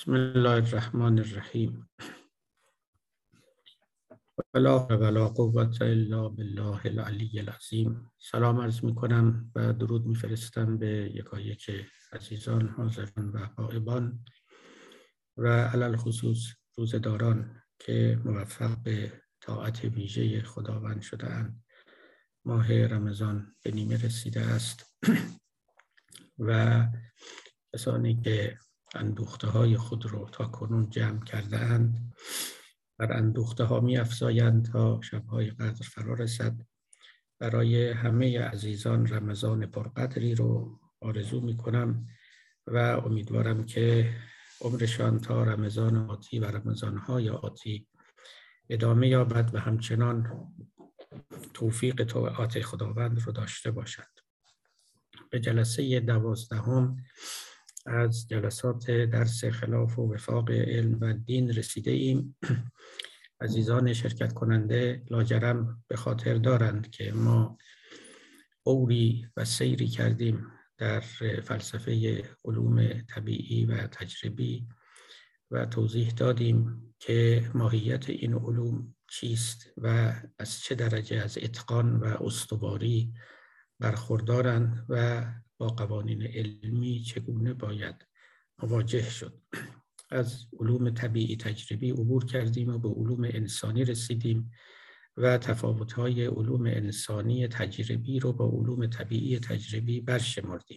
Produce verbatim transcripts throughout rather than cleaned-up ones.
بسم الله الرحمن الرحیم. ولا حول ولا قوة الا بالله العلی العظیم. سلام عرض می کنم و درود می فرستم به یکایک عزیزان حاضران و غایبان و علل خصوص روزداران که موفق به طاعت ویژه خداوند شده اند. ماه رمضان به نیمه رسیده است و کسانی که اندوخته های خود رو تا کنون جمع کرده اند بر اندوخته ها می افزایند تا شبهای قدر فرا رسد. برای همه عزیزان رمضان پرقدری رو آرزو می کنم و امیدوارم که عمرشان تا رمضان آتی و رمضانهای آتی ادامه یابد و همچنان توفیق طاعت خداوند رو داشته باشد. به جلسه دوازدهم از جلسات درس خلاف و وفاق علم و دین رسیده ایم. عزیزان شرکت کننده لاجرم به خاطر دارند که ما اوری و سیری کردیم در فلسفه علوم طبیعی و تجربی و توضیح دادیم که ماهیت این علوم چیست و از چه درجه از اتقان و استواری برخوردارند و با قوانین علمی چگونه باید مواجه شد. از علوم طبیعی تجربی عبور کردیم و به علوم انسانی رسیدیم و تفاوت‌های علوم انسانی تجربی رو با علوم طبیعی تجربی برشمردیم.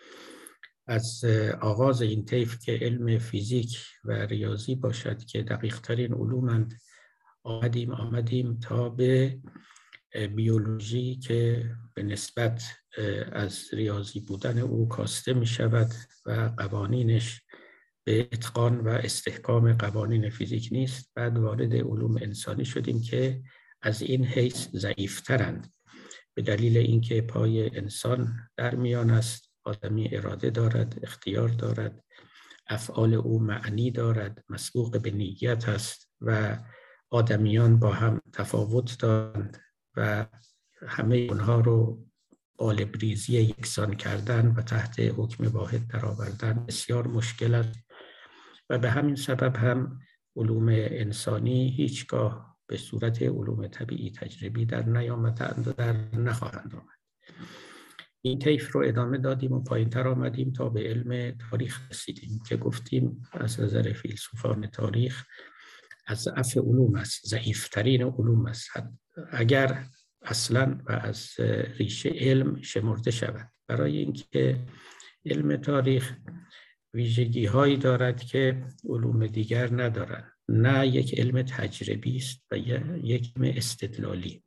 از آغاز این طیف که علم فیزیک و ریاضی باشد که دقیق‌ترین علومند آمدیم آمدیم تا به بیولوژی که به نسبت از ریاضی بودن او کاسته می شود و قوانینش به اتقان و استحکام قوانین فیزیک نیست. بعد وارد علوم انسانی شدیم که از این حیث ضعیفترند به دلیل اینکه پای انسان در میان است. آدمی اراده دارد، اختیار دارد، افعال او معنی دارد، مسبوق به نیت است و آدمیان با هم تفاوت دارند و همه اونها رو قالب ریزی یکسان کردن و تحت حکم واحد درآوردن بسیار مشکل است و به همین سبب هم علوم انسانی هیچگاه به صورت علوم طبیعی تجربی در نیامدند و در نخواهند آمد. این طیف رو ادامه دادیم و پایین‌تر آمدیم تا به علم تاریخ رسیدیم که گفتیم از نظر فیلسوفان تاریخ از ضعف علوم است، ضعیفترین علوم است اگر اصلا و از ریشه علم شمرده شود. برای اینکه علم تاریخ ویژگی هایی دارد که علوم دیگر ندارند. نه یک علم تجربی است و یک علم استدلالی.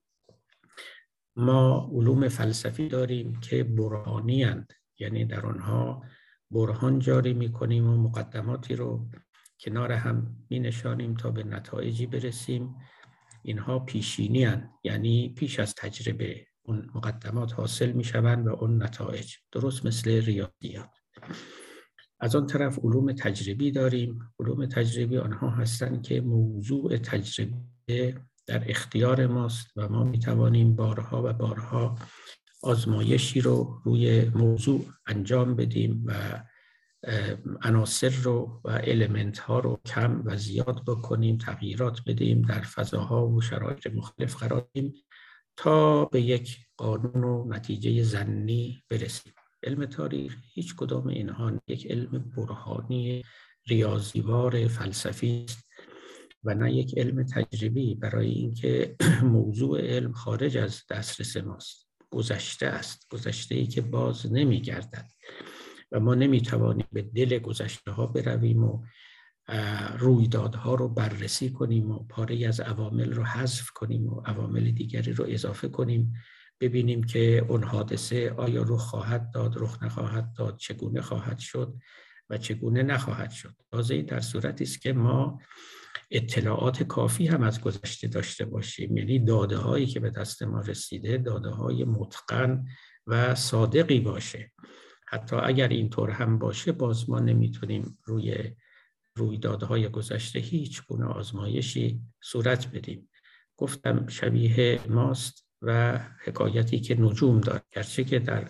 ما علوم فلسفی داریم که برهانی اند، یعنی در آنها برهان جاری می کنیم و مقدماتی رو کنار هم می نشانیم تا به نتایجی برسیم. اینها پیشینی هستند، یعنی پیش از تجربه اون مقدمات حاصل می شوند و اون نتایج، درست مثل ریاضیات. از آن طرف علوم تجربی داریم. علوم تجربی آنها هستند که موضوع تجربه در اختیار ماست و ما می توانیم بارها و بارها آزمایشی رو روی موضوع انجام بدیم و عناصر رو و المنت ها رو کم و زیاد بکنیم، تغییرات بدیم، در فضاها و شرایط مختلف قرار دیم تا به یک قانون و نتیجه ظنی برسیم. علم تاریخ هیچ کدام اینها یک علم برهانی ریاضیوار فلسفی است و نه یک علم تجربی، برای اینکه موضوع علم خارج از دسترس ماست، گذشته است، گذشته‌ای که باز نمی‌گردد و ما نمی‌توانیم به دل گذشته ها برویم و رویدادها رو بررسی کنیم و پاره‌ای از عوامل رو حذف کنیم و عوامل دیگری رو اضافه کنیم، ببینیم که اون حادثه آیا رخ خواهد داد، رخ نخواهد داد، چگونه خواهد شد و چگونه نخواهد شد. تازه در صورتی است که ما اطلاعات کافی هم از گذشته داشته باشیم، یعنی داده هایی که به دست ما رسیده داده های متقن و صادقی باشه. حتی اگر اینطور هم باشه باز ما نمیتونیم روی رویدادهای گذشته هیچ گونه آزمایشی صورت بدیم. گفتم شبیه ماست و حکایتی که نجوم دارد، گرچه که در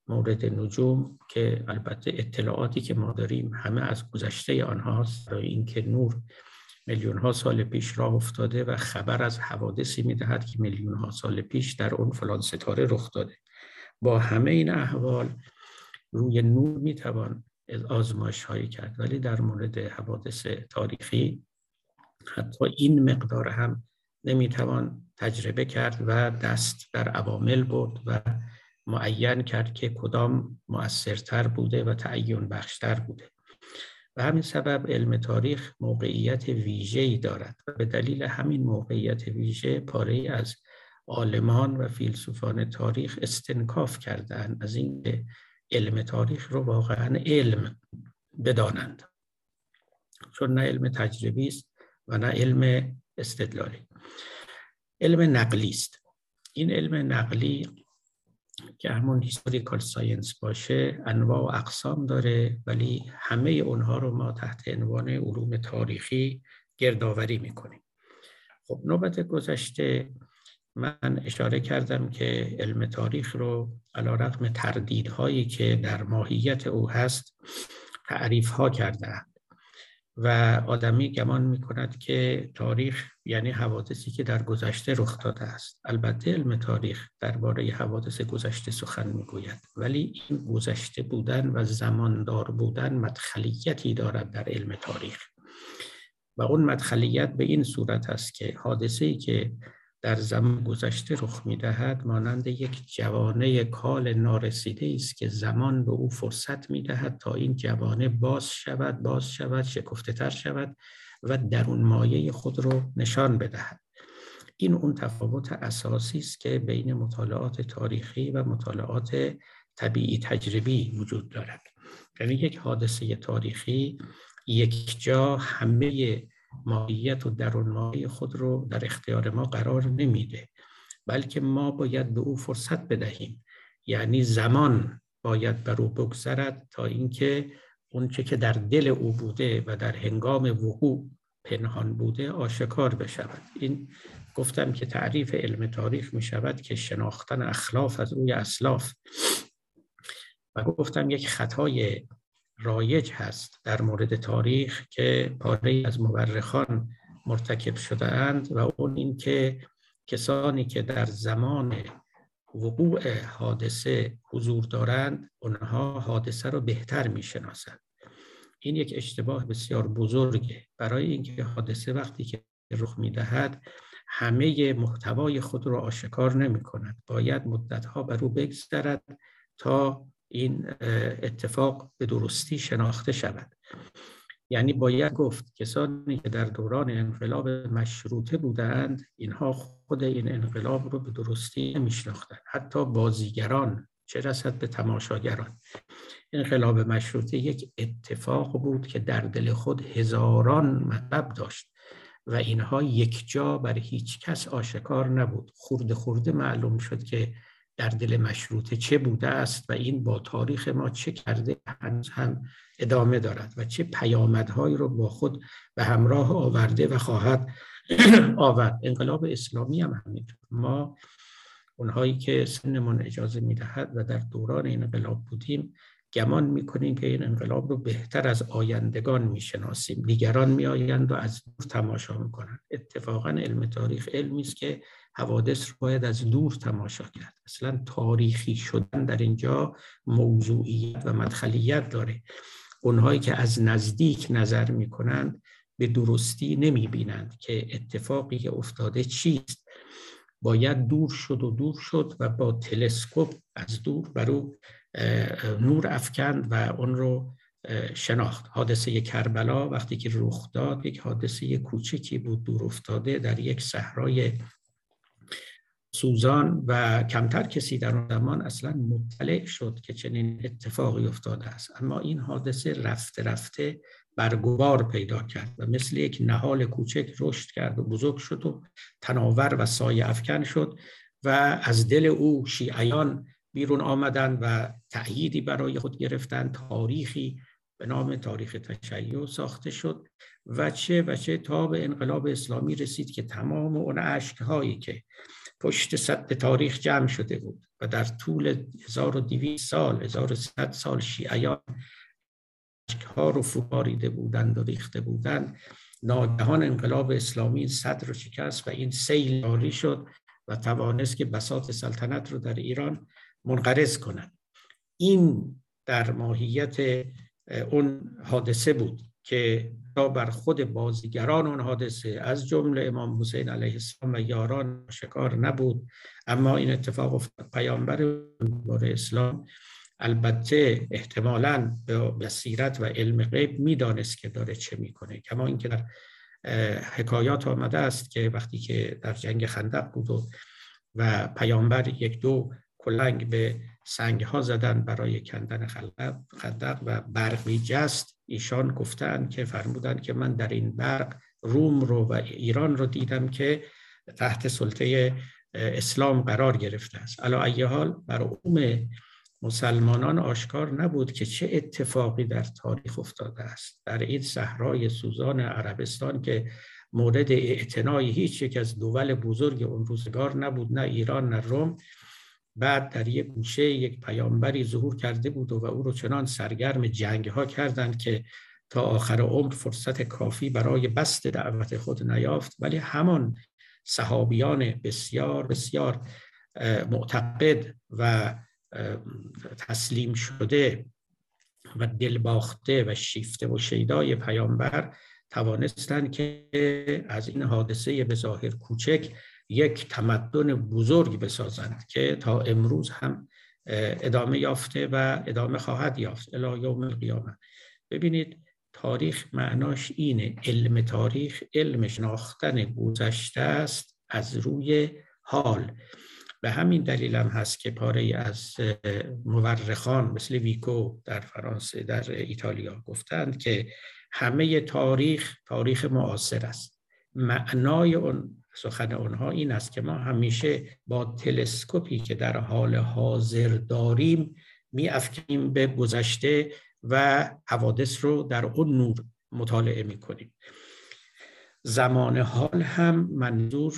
مورد نجوم که البته اطلاعاتی که ما داریم همه از گذشته آنهاست، برای اینکه نور میلیون ها سال پیش راه افتاده و خبر از حوادثی میدهد که میلیون ها سال پیش در اون فلان ستاره رخ داده. با همه این احوال روی نور میتوان آزمایش هایی کرد، ولی در مورد حوادث تاریخی حتی این مقدار هم نمیتوان تجربه کرد و دست در عوامل برد و معین کرد که کدام مؤثرتر بوده و تعیین بخشتر بوده. و همین سبب علم تاریخ موقعیت ویژه‌ای دارد و به دلیل همین موقعیت ویژه پاره‌ای از عالمان و فیلسوفان تاریخ استنکاف کردند از اینکه علم تاریخ رو واقعا علم بدانند، چون نه علم تجربی است و نه علم استدلالی. علم نقلی است. این علم نقلی که همون هیستوریکال ساینس باشه انواع و اقسام داره، ولی همه اونها رو ما تحت عنوان علوم تاریخی گردآوری میکنیم. خب نوبت گذشته من اشاره کردم که علم تاریخ رو علیرغم تردیدهایی که در ماهیت او هست تعریف ها کرده‌اند و آدمی گمان میکند که تاریخ یعنی حوادثی که در گذشته رخ داده است. البته علم تاریخ درباره حوادث گذشته سخن میگوید، ولی این گذشته بودن و زماندار بودن مدخلیتی دارد در علم تاریخ و اون مدخلیت به این صورت است که حادثه‌ای که در زمان گذشته رخ می‌دهد مانند یک جوانه کال نارسیده است که زمان به او فرصت می‌دهد تا این جوانه باز شود باز شود شکفته تر شود و درون مایه خود رو نشان بدهد. این اون تفاوت اساسی است که بین مطالعات تاریخی و مطالعات طبیعی تجربی وجود دارد. یعنی یک حادثه تاریخی یک جا همه ماهیت و درون مایه خود رو در اختیار ما قرار نمیده، بلکه ما باید به او فرصت بدهیم. یعنی زمان باید بر او بگذرد تا اینکه اون چه که در دل او بوده و در هنگام وقوع پنهان بوده آشکار بشود. این گفتم که تعریف علم تاریخ می شود که شناختن اخلاف از روی اسلاف. و گفتم یک خطای رایج هست در مورد تاریخ که پاره از مورخان مرتکب شده اند و اون این که کسانی که در زمان وقوع حادثه حضور دارند اونها حادثه رو بهتر میشناسند. این یک اشتباه بسیار بزرگه، برای اینکه حادثه وقتی که رخ میدهد همه محتوای خود رو آشکار نمی کند. باید مدتها بر او بگذرد تا این اتفاق به درستی شناخته شود. یعنی باید گفت کسانی که در دوران انقلاب مشروطه بودند اینها خود این انقلاب رو به درستی نمی‌شناختند، حتی بازیگران چه رسد به تماشاگران. انقلاب مشروطه یک اتفاق بود که در دل خود هزاران مطلب داشت و اینها یک جا بر هیچ کس آشکار نبود. خورده خورده معلوم شد که در دل مشروطه چه بوده است و این با تاریخ ما چه کرده هنوز هم ادامه دارد و چه پیامدهایی رو با خود به همراه آورده و خواهد آورد. انقلاب اسلامی هم همینطور. ما اونهایی که سنمون اجازه میدهد و در دوران این انقلاب بودیم گمان میکنیم که این انقلاب رو بهتر از آیندگان میشناسیم. دیگران میآیند و از دور تماشا میکنند. اتفاقا علم تاریخ علمی است که حوادث رو باید از دور تماشا کرد. اصلا تاریخی شدن در اینجا موضوعیت و مدخلیت داره. اونهایی که از نزدیک نظر میکنند به درستی نمیبینند که اتفاقی که افتاده چیست. باید دور شد و دور شد و با تلسکوپ از دور بر او نور افکند و اون رو شناخت. حادثه کربلا وقتی که رخ داد یک حادثه کوچکی بود، دور افتاده در یک صحرای سوزان و کمتر کسی در اون زمان اصلا مطلع شد که چنین اتفاقی افتاده است. اما این حادثه رفته رفته برگوار پیدا کرد و مثل یک نهال کوچک رشد کرد و بزرگ شد و تناور و سایه افکن شد و از دل او شیعیان بیرون آمدند و تأییدی برای خود گرفتند، تاریخی به نام تاریخ تشیع ساخته شد و چه و چه تا به انقلاب اسلامی رسید که تمام اون اشک‌هایی که پشت سد تاریخ جمع شده بود و در طول هزار و دویست سال هزار و صد سال شیعیان اشک‌ها رو فوریده بودند و ریخته بودند، ناگهان انقلاب اسلامی صد رو شکست و این سیل جاری شد و توانست که بساط سلطنت رو در ایران منقرض کند. این در ماهیت اون حادثه بود که تا بر خود بازیگران اون حادثه از جمله امام حسین علیه السلام و یاران شکار نبود، اما این اتفاق افتاد. پیامبر اسلام البته احتمالاً به بصیرت و علم غیب میدانست که داره چه میکنه، کما اینکه در حکایات آمده است که وقتی که در جنگ خندق بود و, و پیامبر یک دو کلنگ به سنگ ها زدن برای کندن خندق و برقی جست، ایشان گفتند که فرمودند که من در این برق روم رو و ایران رو دیدم که تحت سلطه اسلام قرار گرفته است. علی ای حال بر عموم مسلمانان آشکار نبود که چه اتفاقی در تاریخ افتاده است. در این صحرای سوزان عربستان که مورد اعتنای هیچ یک از دول بزرگ اون روزگار نبود، نه ایران نه روم، بعد در یک گوشه یک پیامبری ظهور کرده بود و او رو چنان سرگرم جنگ ها کردند که تا آخر عمر فرصت کافی برای بسط دعوت خود نیافت، ولی همان صحابیان بسیار بسیار معتقد و تسلیم شده و دلباخته و شیفته و شیدای پیامبر توانستند که از این حادثه به ظاهر کوچک یک تمدن بزرگ بسازند که تا امروز هم ادامه یافته و ادامه خواهد یافت الی یوم القیامه. ببینید تاریخ معناش اینه، علم تاریخ علم شناختن گذشته است از روی حال. به همین دلیل هم هست که پاره از مورخان مثل ویکو در فرانسه، در ایتالیا گفتند که همه تاریخ تاریخ معاصر است. معنای اون سخن اونها این است که ما همیشه با تلسکوپی که در حال حاضر داریم می‌افکنیم به گذشته و حوادث رو در اون نور مطالعه می‌کنیم. زمان حال هم منظور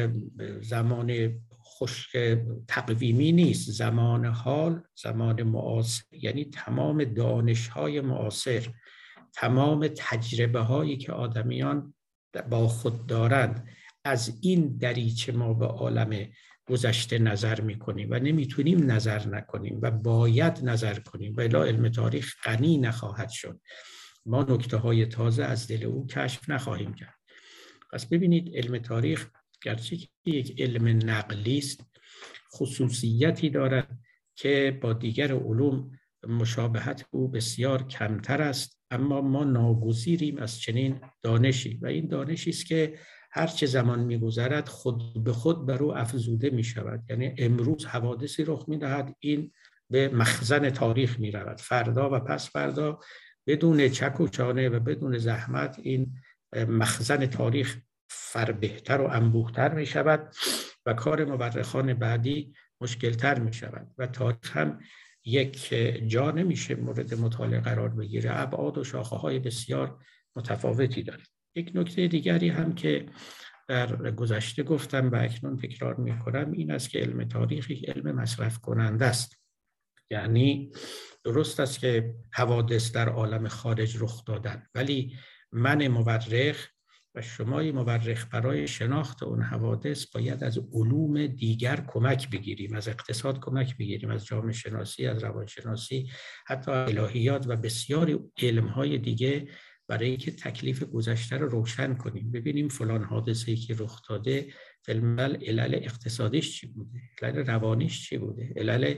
زمان خوش تقویمی نیست. زمان حال زمان معاصر یعنی تمام دانش‌های معاصر، تمام تجربه هایی که آدمیان با خود دارند. از این دریچه ما به عالم گذشته نظر میکنیم و نمیتونیم نظر نکنیم و باید نظر کنیم و الی علم تاریخ غنی نخواهد شد. ما نکته های تازه از دل او کشف نخواهیم کرد. پس ببینید علم تاریخ گرچه یک علم نقلی است، خصوصیتی دارد که با دیگر علوم مشابهت او بسیار کمتر است، اما ما ناگزیریم از چنین دانشی و این دانشی است که هر چه زمان می‌گذرد خود به خود بر او افزوده می‌شود. یعنی امروز حوادثی رخ می‌دهد، این به مخزن تاریخ می‌رود، فردا و پس فردا بدون چک و چانه و بدون زحمت این مخزن تاریخ فربهتر و انبوهتر می‌شود و کار مورخان بعدی مشکل‌تر می‌شود و تاریخ هم یک جا نمیشه مورد مطالعه قرار بگیره، ابعاد و شاخه‌های بسیار متفاوتی داره. یک نکته دیگری هم که در گذشته گفتم و اکنون تکرار میکنم این است که علم تاریخ یک علم مصرف کننده است. یعنی درست است که حوادث در عالم خارج رخ دادن، ولی من مورخ و شمای مورخ برای شناخت اون حوادث باید از علوم دیگر کمک بگیریم، از اقتصاد کمک بگیریم، از جامعه شناسی، از روانشناسی، حتی الهیات و بسیاری علمهای دیگه، برای اینکه تکلیف گذشته رو روشن کنیم. ببینیم فلان حادثه‌ای که رخ داده فیلمل علل اقتصادیش چی بوده، علل روانیش چی بوده، علل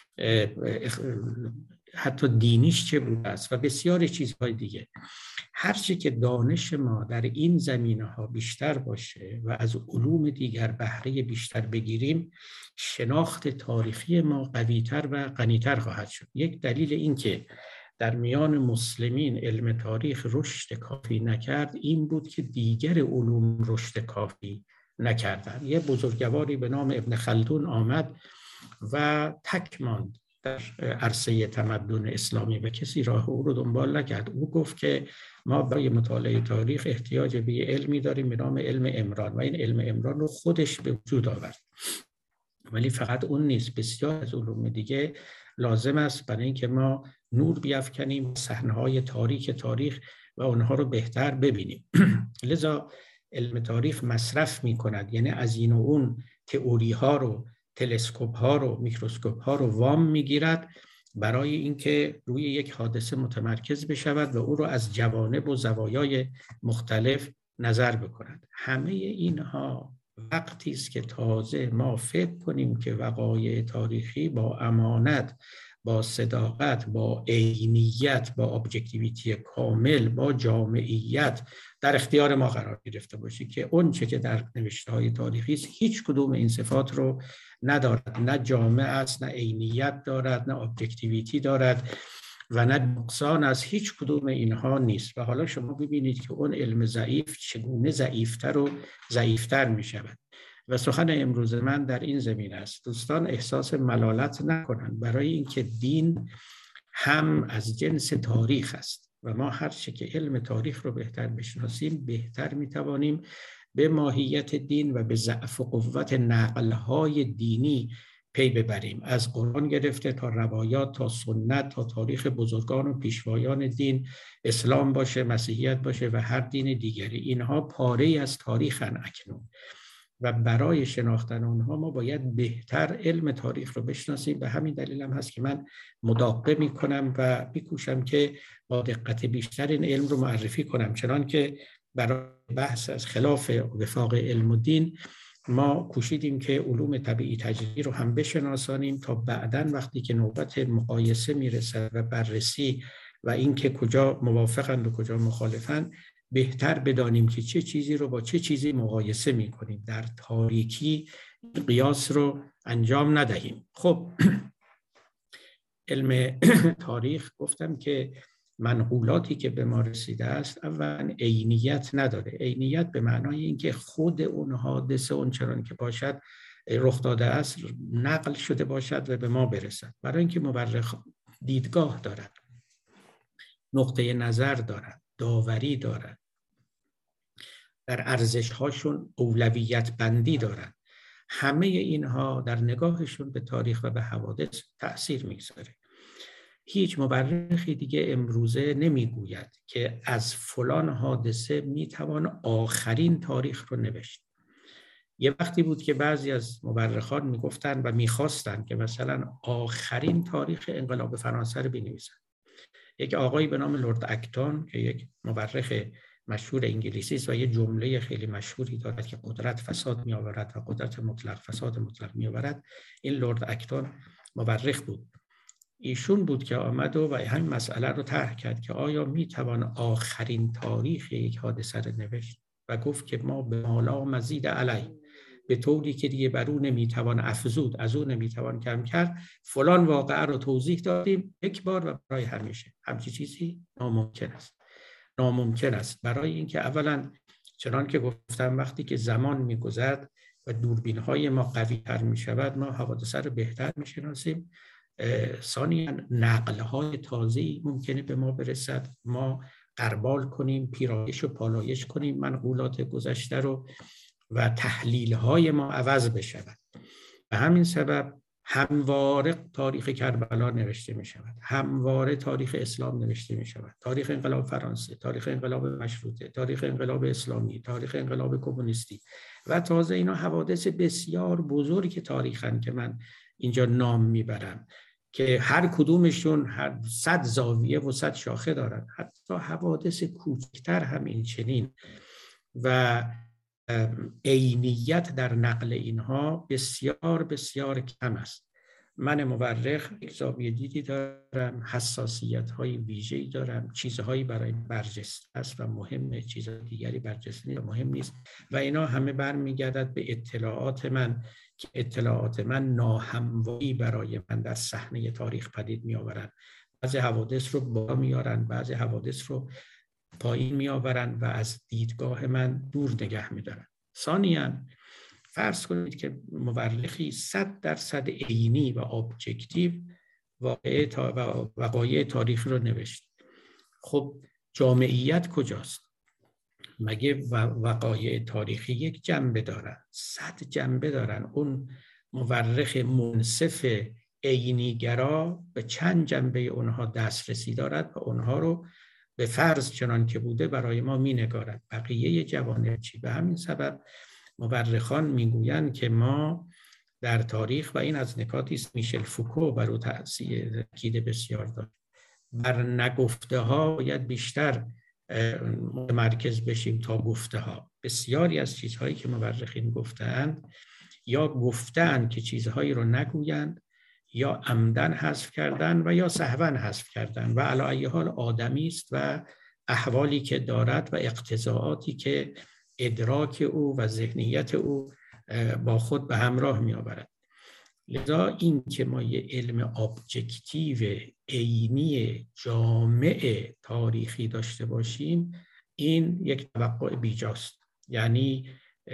حتی دینیش چه بوده است و بسیاری چیزهای دیگه. هرچی که دانش ما در این زمینه‌ها بیشتر باشه و از علوم دیگر بهره بیشتر بگیریم، شناخت تاریخی ما قوی‌تر و غنی‌تر خواهد شد. یک دلیل این که در میان مسلمین علم تاریخ رشد کافی نکرد این بود که دیگر علوم رشد کافی نکردند. یه بزرگواری به نام ابن خلدون آمد و تک ماند در عرصه تمدن اسلامی و کسی راه او رو دنبال نکرد. او گفت که ما برای مطالعه تاریخ احتیاج به علمی داریم به نام علم عمران و این علم عمران رو خودش به وجود آورد. ولی فقط اون نیست، بسیار از علوم دیگه لازم است برای اینکه ما نور بیافکنیم صحنه‌های تاریک تاریخ و اونها رو بهتر ببینیم. لذا علم تاریخ مصرف می‌کند، یعنی از این و اون تئوری ها رو، تلسکوپ ها رو، میکروسکوپ ها رو وام میگیرد برای اینکه روی یک حادثه متمرکز بشود و او رو از جوانب و زوایای مختلف نظر بکند. همه اینها وقتی است که تازه ما فکر کنیم که وقایع تاریخی با امانت، با صداقت، با عینیت، با ابجکتیویتی کامل، با جامعیت در اختیار ما قرار گرفته باشه که اون چه که در نوشته‌های تاریخی است هیچ کدوم این صفات رو ندارد، نه جامع است، نه عینیت دارد، نه ابجکتیویتی دارد و نه نقصان از هیچ کدوم اینها نیست. و حالا شما ببینید که اون علم ضعیف چگونه ضعیفتر و ضعیفتر می شود. و سخن امروز من در این زمین است. دوستان احساس ملالت نکنند، برای اینکه دین هم از جنس تاریخ است و ما هر چه که علم تاریخ رو بهتر بشناسیم بهتر میتوانیم به ماهیت دین و به ضعف و قوت نقل‌های دینی پی ببریم، از قرآن گرفته تا روایات، تا سنت، تا تاریخ بزرگان و پیشوایان دین، اسلام باشه، مسیحیت باشه و هر دین دیگری. اینها پاره‌ای از تاریخن اکنون و برای شناختن اونها ما باید بهتر علم تاریخ رو بشناسیم. به همین دلیل هم هست که من مداقه میکنم و میکوشم که با دقت بیشتر این علم رو معرفی کنم، چنان که برای بحث از خلاف وفاق علم و دین ما کوشیدیم که علوم طبیعی تجربی رو هم بشناسانیم تا بعداً وقتی که نوبت مقایسه میرسه و بررسی و اینکه کجا موافقند و کجا مخالفند بهتر بدانیم که چه چیزی رو با چه چیزی مقایسه میکنیم، در تاریکی قیاس رو انجام ندهیم. خب علم تاریخ گفتم که منقولاتی که به ما رسیده است اولا عینیت نداره. عینیت به معنای اینکه خود اون حادثه اون چنان که باشد رخ داده است نقل شده باشد و به ما برسد. برای اینکه مورخ دیدگاه دارد، نقطه نظر دارد، داوری دارد، در ارزش‌هاشون اولویت بندی دارند. همه اینها در نگاهشون به تاریخ و به حوادث تأثیر میگذاره. هیچ مورخی دیگه امروزه نمیگوید که از فلان حادثه میتوان آخرین تاریخ رو نوشت. یه وقتی بود که بعضی از مورخان میگفتن و میخواستن که مثلا آخرین تاریخ انقلاب فرانسه رو بنویسن. یک آقایی به نام لرد اکتون که یک مورخ مشهور انگلیسی است و یه جمله خیلی مشهوری دارد که قدرت فساد می آورد و قدرت مطلق فساد مطلق می آورد. این لرد اکتون مورخ بود. ایشون بود که آمد و همین مسئله رو طرح کرد که آیا می توان آخرین تاریخ یک حادثه رو نوشت و گفت که ما به مالا مزید علی، به طوری که دیگه بر او نمیتوان افزود، از او نمیتوان کم کرد، فلان واقعه رو توضیح دادیم یک بار و برای همیشه. همچین چیزی ناممکن است. ناممکن است برای اینکه اولا چنان که گفتم وقتی که زمان میگذرد و دوربین‌های ما قوی‌تر میشود ما حوادث رو بهتر میشناسیم. ثانیاً نقل‌های تازه‌ای ممکنه به ما برسد، ما غربال کنیم، پیرایش و پالایش کنیم منقولات گذشته رو و تحلیل‌های ما عوض بشود. به همین سبب همواره تاریخ کربلا نوشته می شود، همواره تاریخ اسلام نوشته می شود، تاریخ انقلاب فرانسه، تاریخ انقلاب مشروطه، تاریخ انقلاب اسلامی، تاریخ انقلاب کمونیستی و تازه اینا حوادث بسیار بزرگ تاریخن که من اینجا نام میبرم که هر کدومشون هر صد زاویه و صد شاخه دارن. حتی حوادث کوچکتر هم این چنین و عینیت در نقل اینها بسیار بسیار کم است. من مورخ یک زاویه دیدی دارم، حساسیت های ویژه‌ای دارم، چیزهایی برای برجسته است و مهمه، چیز دیگری برجسته نیست و مهم نیست و اینا همه برمیگردد به اطلاعات من که اطلاعات من ناهمواری برای من در صحنه تاریخ پدید می آورند. بعضی حوادث رو بالا میارن، بعضی حوادث رو پایین می آورند و از دیدگاه من دور نگه می دارن. ثانیاً فرض کنید که مورخی صد درصد عینی و ابجکتیو واقعه تا وقایع تاریخی رو نوشت. خب جامعیت کجاست؟ مگه وقایع تاریخی یک جنبه دارن؟ صد جنبه دارن. اون مورخ منصف عینیگرا به چند جنبه اونها دسترسی دارد و اونها رو به فرض چنان که بوده برای ما می نگارد. بقیه جوانب چی؟ به همین سبب مورخان میگویند که ما در تاریخ، و این از نکاتی است میشل فوکو بر او تاثیر تاکید بسیار داشت، بر نگفته ها باید بیشتر متمرکز بشیم تا گفته ها. بسیاری از چیزهایی که مورخین گفتند یا گفتند که چیزهایی رو نگویند، یا عمدن حذف کردن و یا سهوا حذف کردن، و علی ای حال آدمی است و احوالی که دارد و اقتضاعاتی که ادراک او و ذهنیت او با خود به همراه می آورد. لذا این که ما یه علم ابجکتیو عینی جامع تاریخی داشته باشیم، این یک توقع بیجاست. یعنی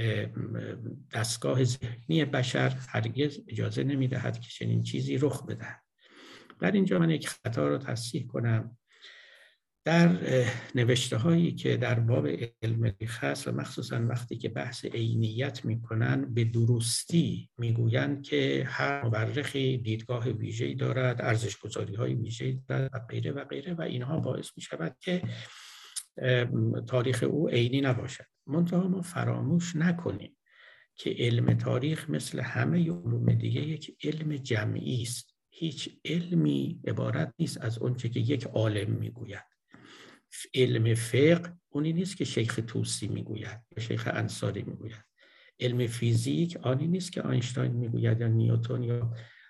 دستگاه ذهنی بشر هرگز اجازه نمیدهد که چنین چیزی رخ بدهد. در اینجا من یک خطا رو تصحیح کنم. در نوشته هایی که در باب علم تاریخ هست و مخصوصا وقتی که بحث عینیت میکنن، به درستی میگویند که هر مورخی دیدگاه ویژه‌ای دارد، ارزش‌گذاری های ویژه‌ای دارد و غیره و غیره، و اینها باعث میشود که تاریخ او عینی نباشد. منتها ما فراموش نکنیم که علم تاریخ مثل همه علوم دیگه یک علم جمعی است. هیچ علمی عبارت نیست از اونچه که یک عالم میگوید. علم فقه اونی نیست که شیخ توسی میگوید یا شیخ انصاری میگوید. علم فیزیک آنی نیست که آینشتاین میگوید یا نیوتن یا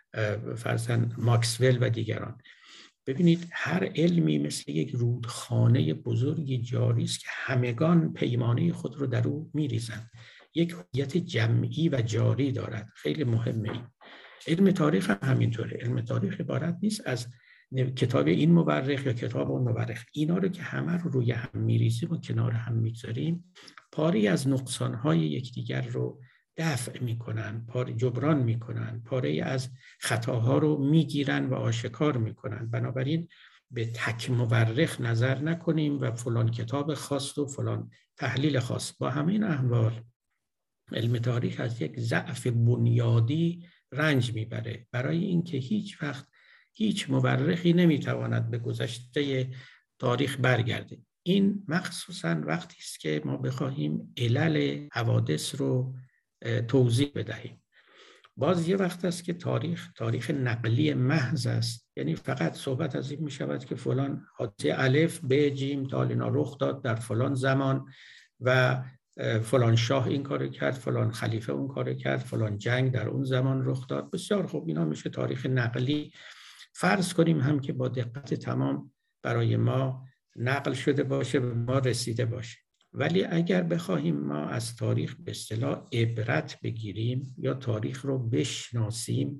فرضاً ماکسول و دیگران. ببینید هر علمی مثل یک رودخانه بزرگی جاری است که همگان پیمانه خود رو در او میریزند. یک هویت جمعی و جاری دارد. خیلی مهمه این. علم تاریخ هم همینطوره. علم تاریخ عبارت نیست از کتاب این مورخ یا کتاب اون مورخ. اینا رو که همه رو روی هم میریزیم و کنار هم میذاریم، پاری از نقصانهای یکدیگر رو دفع میکنن، پاره جبران میکنن، پاره از خطاها رو میگیرن و آشکار میکنن. بنابراین به تک مورخ نظر نکنیم و فلان کتاب خاص و فلان تحلیل خاص. با همین احوال علم تاریخ از یک ضعف بنیادی رنج میبره، برای اینکه هیچ وقت هیچ مورخی نمیتواند به گذشته تاریخ برگرده. این مخصوصاً وقتی است که ما بخواهیم علل حوادث رو توضیح بدهیم. باز یه وقت است که تاریخ تاریخ نقلی محض است، یعنی فقط صحبت از این می شود که فلان حادثه الف ب جیم دال اینا رخ داد در فلان زمان و فلان شاه این کارو کرد، فلان خلیفه اون کارو کرد، فلان جنگ در اون زمان رخ داد. بسیار خوب، اینا میشه تاریخ نقلی. فرض کنیم هم که با دقت تمام برای ما نقل شده باشه، به ما رسیده باشه. ولی اگر بخواهیم ما از تاریخ به اصطلاح عبرت بگیریم یا تاریخ رو بشناسیم،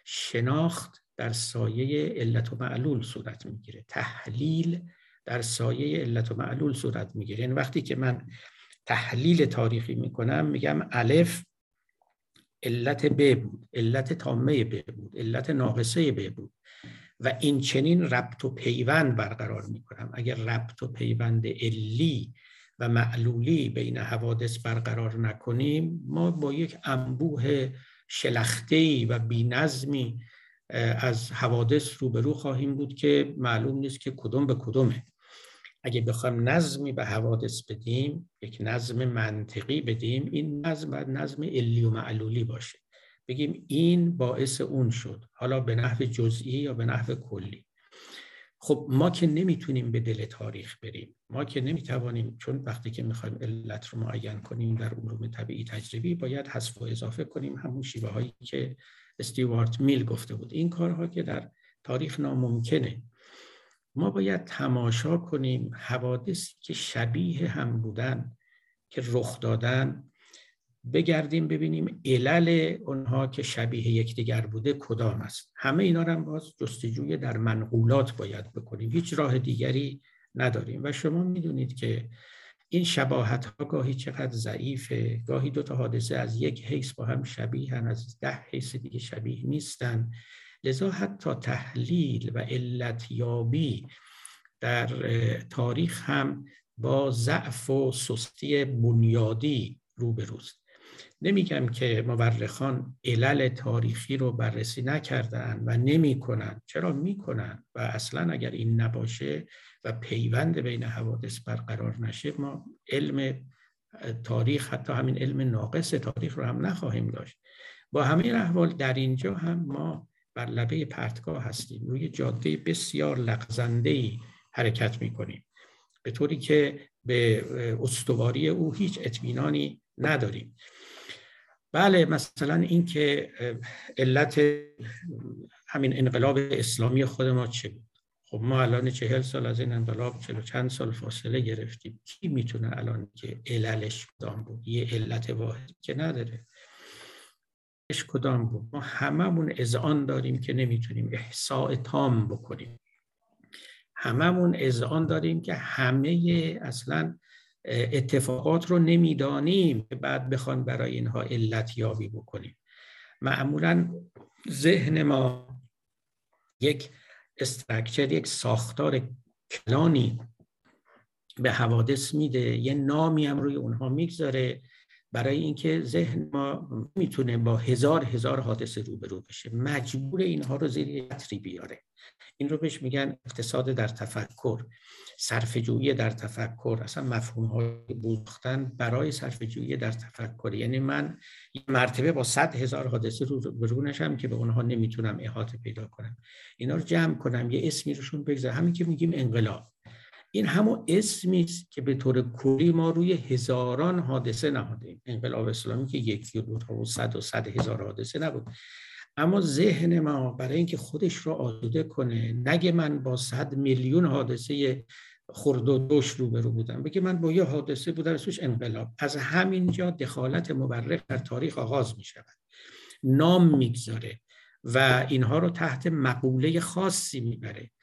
شناخت در سایه علت و معلول صورت میگیره، تحلیل در سایه علت و معلول صورت میگیره. یعنی وقتی که من تحلیل تاریخی میکنم میگم الف علت ب بود، علت تامه ب بود، علت ناقصه ب بود و این چنین ربط و پیوند برقرار میکنم. اگر ربط و پیوند علی و معلولی بین حوادث برقرار نکنیم، ما با یک انبوه شلخته‌ای و بی‌نظمی از حوادث روبرو خواهیم بود که معلوم نیست که کدوم به کدومه. اگه بخوایم نظمی به حوادث بدیم، یک نظم منطقی بدیم، این نظم باید نظم علی و معلولی باشه. بگیم این باعث اون شد، حالا به نحو جزئی یا به نحو کلی. خب ما که نمیتونیم به دل تاریخ بریم، ما که نمیتوانیم، چون وقتی که میخوایم علت رو معین کنیم در علوم طبیعی تجربی باید حذف و اضافه کنیم، همون شیوه هایی که استیوارت میل گفته بود. این کارها که در تاریخ ناممکنه. ما باید تماشا کنیم حوادثی که شبیه هم بودن، که رخ دادن، بگردیم ببینیم علل اونها که شبیه یکدیگر بوده کدام است. همه اینا رو هم باز جستجوی در منقولات باید بکنیم، هیچ راه دیگری نداریم. و شما میدونید که این شباهت ها گاهی چقدر ضعیفه، گاهی دو تا حادثه از یک حیث با هم شبیهن، از ده حیث دیگه شبیه نیستن. لذا حتی تحلیل و علتیابی در تاریخ هم با ضعف و سستی بنیادی روبروست. نمیگم که مورخان علل تاریخی رو بررسی نکردن و نمی کنن. چرا می کنن؟ و اصلا اگر این نباشه و پیوند بین حوادث برقرار نشه، ما علم تاریخ، حتی همین علم ناقص تاریخ رو هم نخواهیم داشت. با همه احوال در اینجا هم ما بر لبه پرتگاه هستیم، روی جاده بسیار لغزنده‌ای حرکت می کنیم، به طوری که به استواری او هیچ اطمینانی نداریم. بله، مثلا این که علت همین انقلاب اسلامی خود ما چه بود؟ خب ما الان چهل سال از این انقلاب، چهل چند سال فاصله گرفتیم. کی میتونه الان که عللش کدام بود؟ یه علت واحد که نداره. اش کدام بود؟ ما هممون اذعان داریم که نمیتونیم احصاء تام بکنیم. هممون اذعان داریم که همه اصلا اتفاقات رو نمیدانیم که بعد بخوان برای اینها علت یابی بکنیم. معمولاً ذهن ما یک استراکچر، یک ساختار کلانی به حوادث میده، یه نامی هم روی اونها میگذاره، برای اینکه ذهن ما میتونه با هزار هزار حادثه روبرو بشه، مجبور اینها رو زیر چتری بیاره. این رو بهش میگن اقتصاد در تفکر، صرفه‌جویی در تفکر. اصلا مفهوم‌های بوختن برای صرفه‌جویی در تفکر، یعنی من یه مرتبه با صد هزار حادثه روبرو نشم که به اونها نمیتونم احاطه پیدا کنم، اینا رو جمع کنم، یه اسمی روشون بگذارم. همین که میگیم انقلاب، این همون اسمی است که به طور کلی ما روی هزاران حادثه نهادیم. انقلاب اسلامی که یکی و دو تا و صد و صد هزار حادثه نبود، اما ذهن ما برای اینکه خودش رو آلوده کنه، نگه من با صد میلیون حادثه خرد و دوش روبرو بودم، بگه من با یه حادثه بودم اسمش انقلاب. از همینجا دخالت مورخ در تاریخ آغاز می شود، نام میگذاره و اینها رو تحت مقوله خاصی میبره.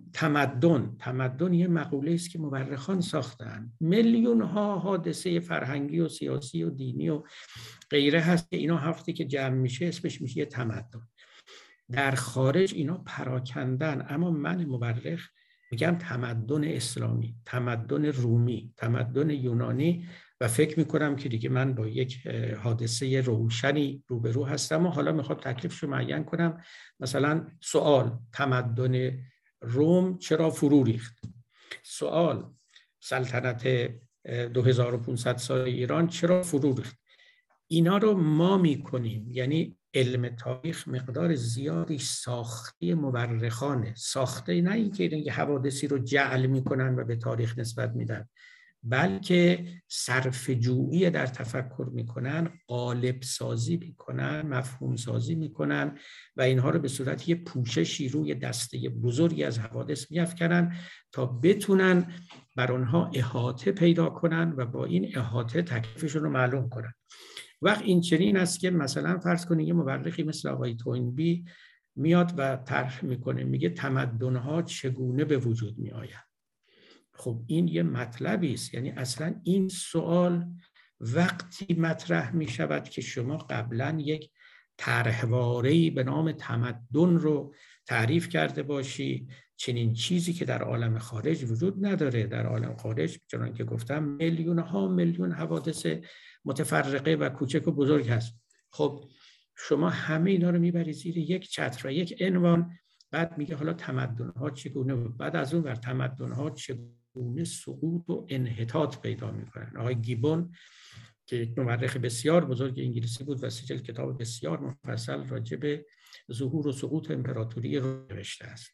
تمدن، تمدن یه مقوله است که مورخان ساختن. میلیون ها حادثه فرهنگی و سیاسی و دینی و غیره هست که اینا وقتی که جمع میشه اسمش میشه تمدن. در خارج اینا پراکندن، اما من مورخ میگم تمدن اسلامی، تمدن رومی، تمدن یونانی، و فکر میکنم که دیگه من با یک حادثه روشنی روبرو هستم. و حالا میخوام تکلیفش رو معین کنم. مثلا سوال، تمدن روم چرا فرو ریخت؟ سوال، سلطنت دو هزار و پانصد سال ایران چرا فرو ریخت؟ اینا رو ما میکنیم. یعنی علم تاریخ مقدار زیادی ساخته مورخانه، ساخته نه اینکه حوادثی رو جعل میکنن و به تاریخ نسبت میدن، بلکه صرفه‌جویی در تفکر میکنن، قالب سازی میکنن، مفهوم سازی میکنن و اینها رو به صورت یه پوششی روی دسته بزرگی از حوادث میافکنن تا بتونن بر آنها احاطه پیدا کنن و با این احاطه تکلیفشون رو معلوم کنن. وقت این چنین است که مثلا فرض کنید یه مورخی مثل آقای توینبی میاد و طرح میکنه، میگه تمدن‌ها چگونه به وجود میآیند. خب این یه مطلبی است. یعنی اصلا این سوال وقتی مطرح می شود که شما قبلا یک طرحواره‌ای به نام تمدن رو تعریف کرده باشی، چنین چیزی که در عالم خارج وجود نداره. در عالم خارج چنان که گفتم میلیون ها میلیون حوادث متفرقه و کوچک و بزرگ هست. خب شما همه اینا رو میبری زیر یک چتر و یک عنوان، بعد میگه حالا تمدن‌ها چگونه بود، بعد از اون ور تمدن‌ها چگونه سقوط و انحطاط پیدا میکنن. آقای گیبون که یک مورخ بسیار بزرگ انگلیسی بود و سجل کتاب بسیار مفصل راجع به ظهور و سقوط امپراتوری روم نوشته است.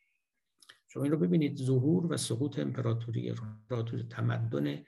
شما این رو ببینید، ظهور و سقوط امپراتوری روم، امپراتوری تمدن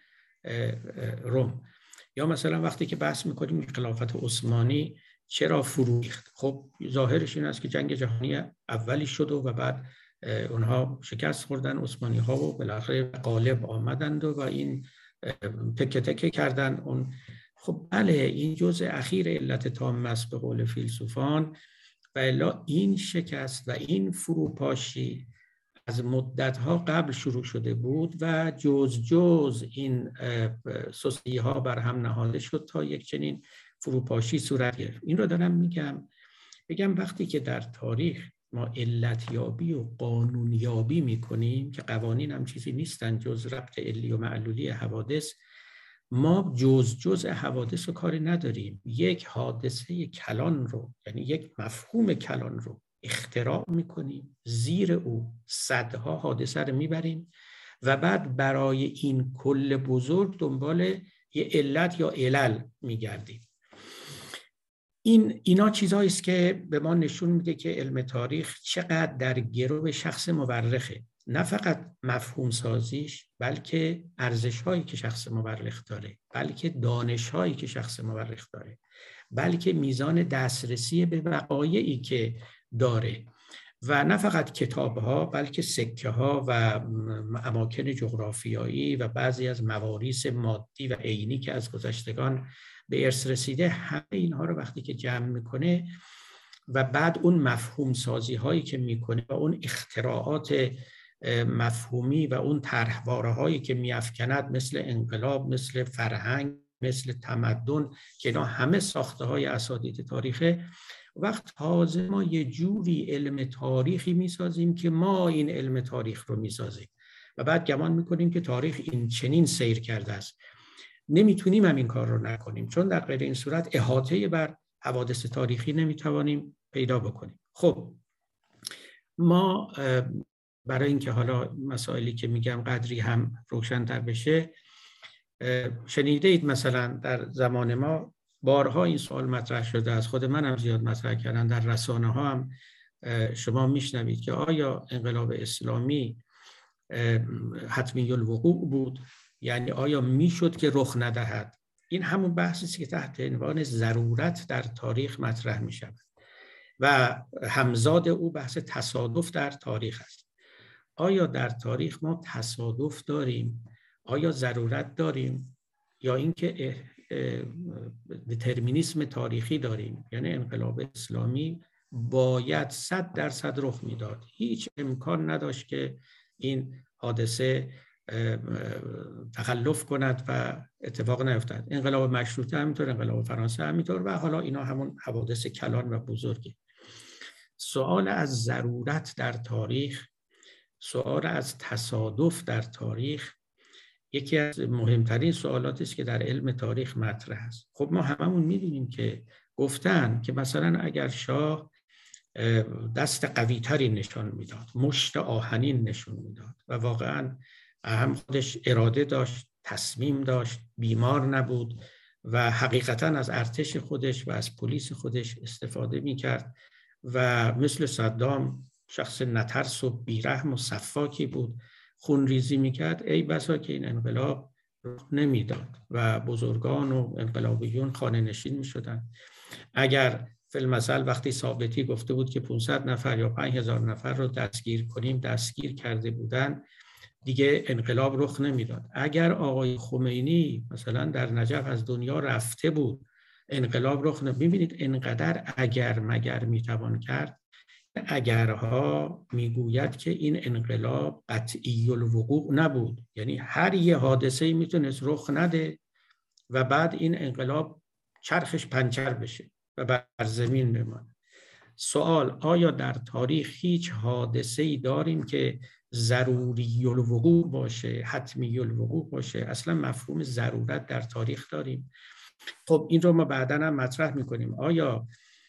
روم. یا مثلا وقتی که بحث میکنیم خلافت عثمانی چرا فرو ریخت، خب ظاهرش این است که جنگ جهانی اولی شد و بعد اونها شکست خوردن عثمانی ها و بالاخره غالب آمدند و این تکه تکه کردن اون. خب بله، این جزء اخیر علت تام است به قول فیلسوفان، و الا این شکست و این فروپاشی از مدت‌ها قبل شروع شده بود و جز جز این سستی‌ها بر هم نهاده شد تا یک چنین فروپاشی صورت گرفت. این رو دارم میگم بگم وقتی که در تاریخ ما علتیابی و قانونیابی میکنیم که قوانین هم چیزی نیستن جز ربط علی و معلولی حوادث، ما جز جز حوادث رو کاری نداریم. یک حادثه کلان رو، یعنی یک مفهوم کلان رو اختراع میکنیم، زیر او صدها حادثه رو میبریم و بعد برای این کل بزرگ دنبال یه علت یا علل میگردیم. این اینا چیزهایی است که به ما نشون میده که علم تاریخ چقدر در گرو شخص مورخه، نه فقط مفهوم سازیش، بلکه ارزش هایی که شخص مورخ داره، بلکه دانش هایی که شخص مورخ داره، بلکه میزان دسترسی به وقایعی که داره، و نه فقط کتاب ها بلکه سکه ها و اماکن جغرافیایی و بعضی از مواریث مادی و عینی که از گذشتگان به ارث رسیده. همه اینها رو وقتی که جمع میکنه و بعد اون مفهوم سازی هایی که میکنه و اون اختراعات مفهومی و اون طرحواره هایی که میافکند، مثل انقلاب، مثل فرهنگ، مثل تمدن، که اینا همه ساخته های اساتید تاریخه، وقت تازه ما یه جوری علم تاریخی میسازیم که ما این علم تاریخ رو میسازیم و بعد گمان میکنیم که تاریخ این چنین سیر کرده است. نمیتونیم هم این کار رو نکنیم، چون در غیر این صورت احاطه بر حوادث تاریخی نمیتوانیم پیدا بکنیم. خب ما برای اینکه حالا مسائلی که میگم قدری هم روشن‌تر بشه، شنیده اید مثلا در زمان ما بارها این سوال مطرح شده، از خود من هم زیاد مطرح کردن، در رسانه ها هم شما میشنوید که آیا انقلاب اسلامی حتمی الوقوع بود؟ یعنی آیا میشد که رخ ندهد؟ این همون بحثی است که تحت عنوان ضرورت در تاریخ مطرح میشود و همزاد او بحث تصادف در تاریخ است. آیا در تاریخ ما تصادف داریم؟ آیا ضرورت داریم؟ یا اینکه دترمینیسم تاریخی داریم؟ یعنی انقلاب اسلامی باید صد درصد رخ میداد، هیچ امکان نداشت که این حادثه تخلف کند و اتفاق نیفتد. انقلاب مشروطه همینطور، انقلاب فرانسه همینطور، و حالا اینا همون حوادث کلان و بزرگی. سوال از ضرورت در تاریخ، سوال از تصادف در تاریخ، یکی از مهمترین سوالاتی است که در علم تاریخ مطرح است. خب ما هممون میدونیم که گفتن که مثلا اگر شاه دست قوی تری نشان میداد، مشت آهنین نشون میداد و واقعا هم خودش اراده داشت، تصمیم داشت، بیمار نبود و حقیقتا از ارتش خودش و از پلیس خودش استفاده میکرد و مثل صدام شخص نترس و بیرحم و صفاکی بود، خونریزی میکرد، ای بسا که این انقلاب نمیداد و بزرگان و انقلابیون خانه نشین میشدن. اگر فی‌المثل وقتی ثابتی گفته بود که پانصد نفر یا پنج هزار نفر رو دستگیر کنیم، دستگیر کرده بودن، دیگه انقلاب رخ نمیداد. اگر آقای خمینی مثلا در نجف از دنیا رفته بود، انقلاب رخ نمیداد. میبینید انقدر اگر مگر میتوان کرد. اگرها میگوید که این انقلاب قطعی الوقوع نبود، یعنی هر یه حادثه‌ای میتونست رخ نده و بعد این انقلاب چرخش پنچر بشه و بر زمین بمانه. سوال: آیا در تاریخ هیچ حادثه‌ای داریم که ضروری الوقوع باشه، حتمی الوقوع باشه؟ اصلا مفهوم ضرورت در تاریخ داریم؟ خب این رو ما بعداً هم مطرح میکنیم. آیا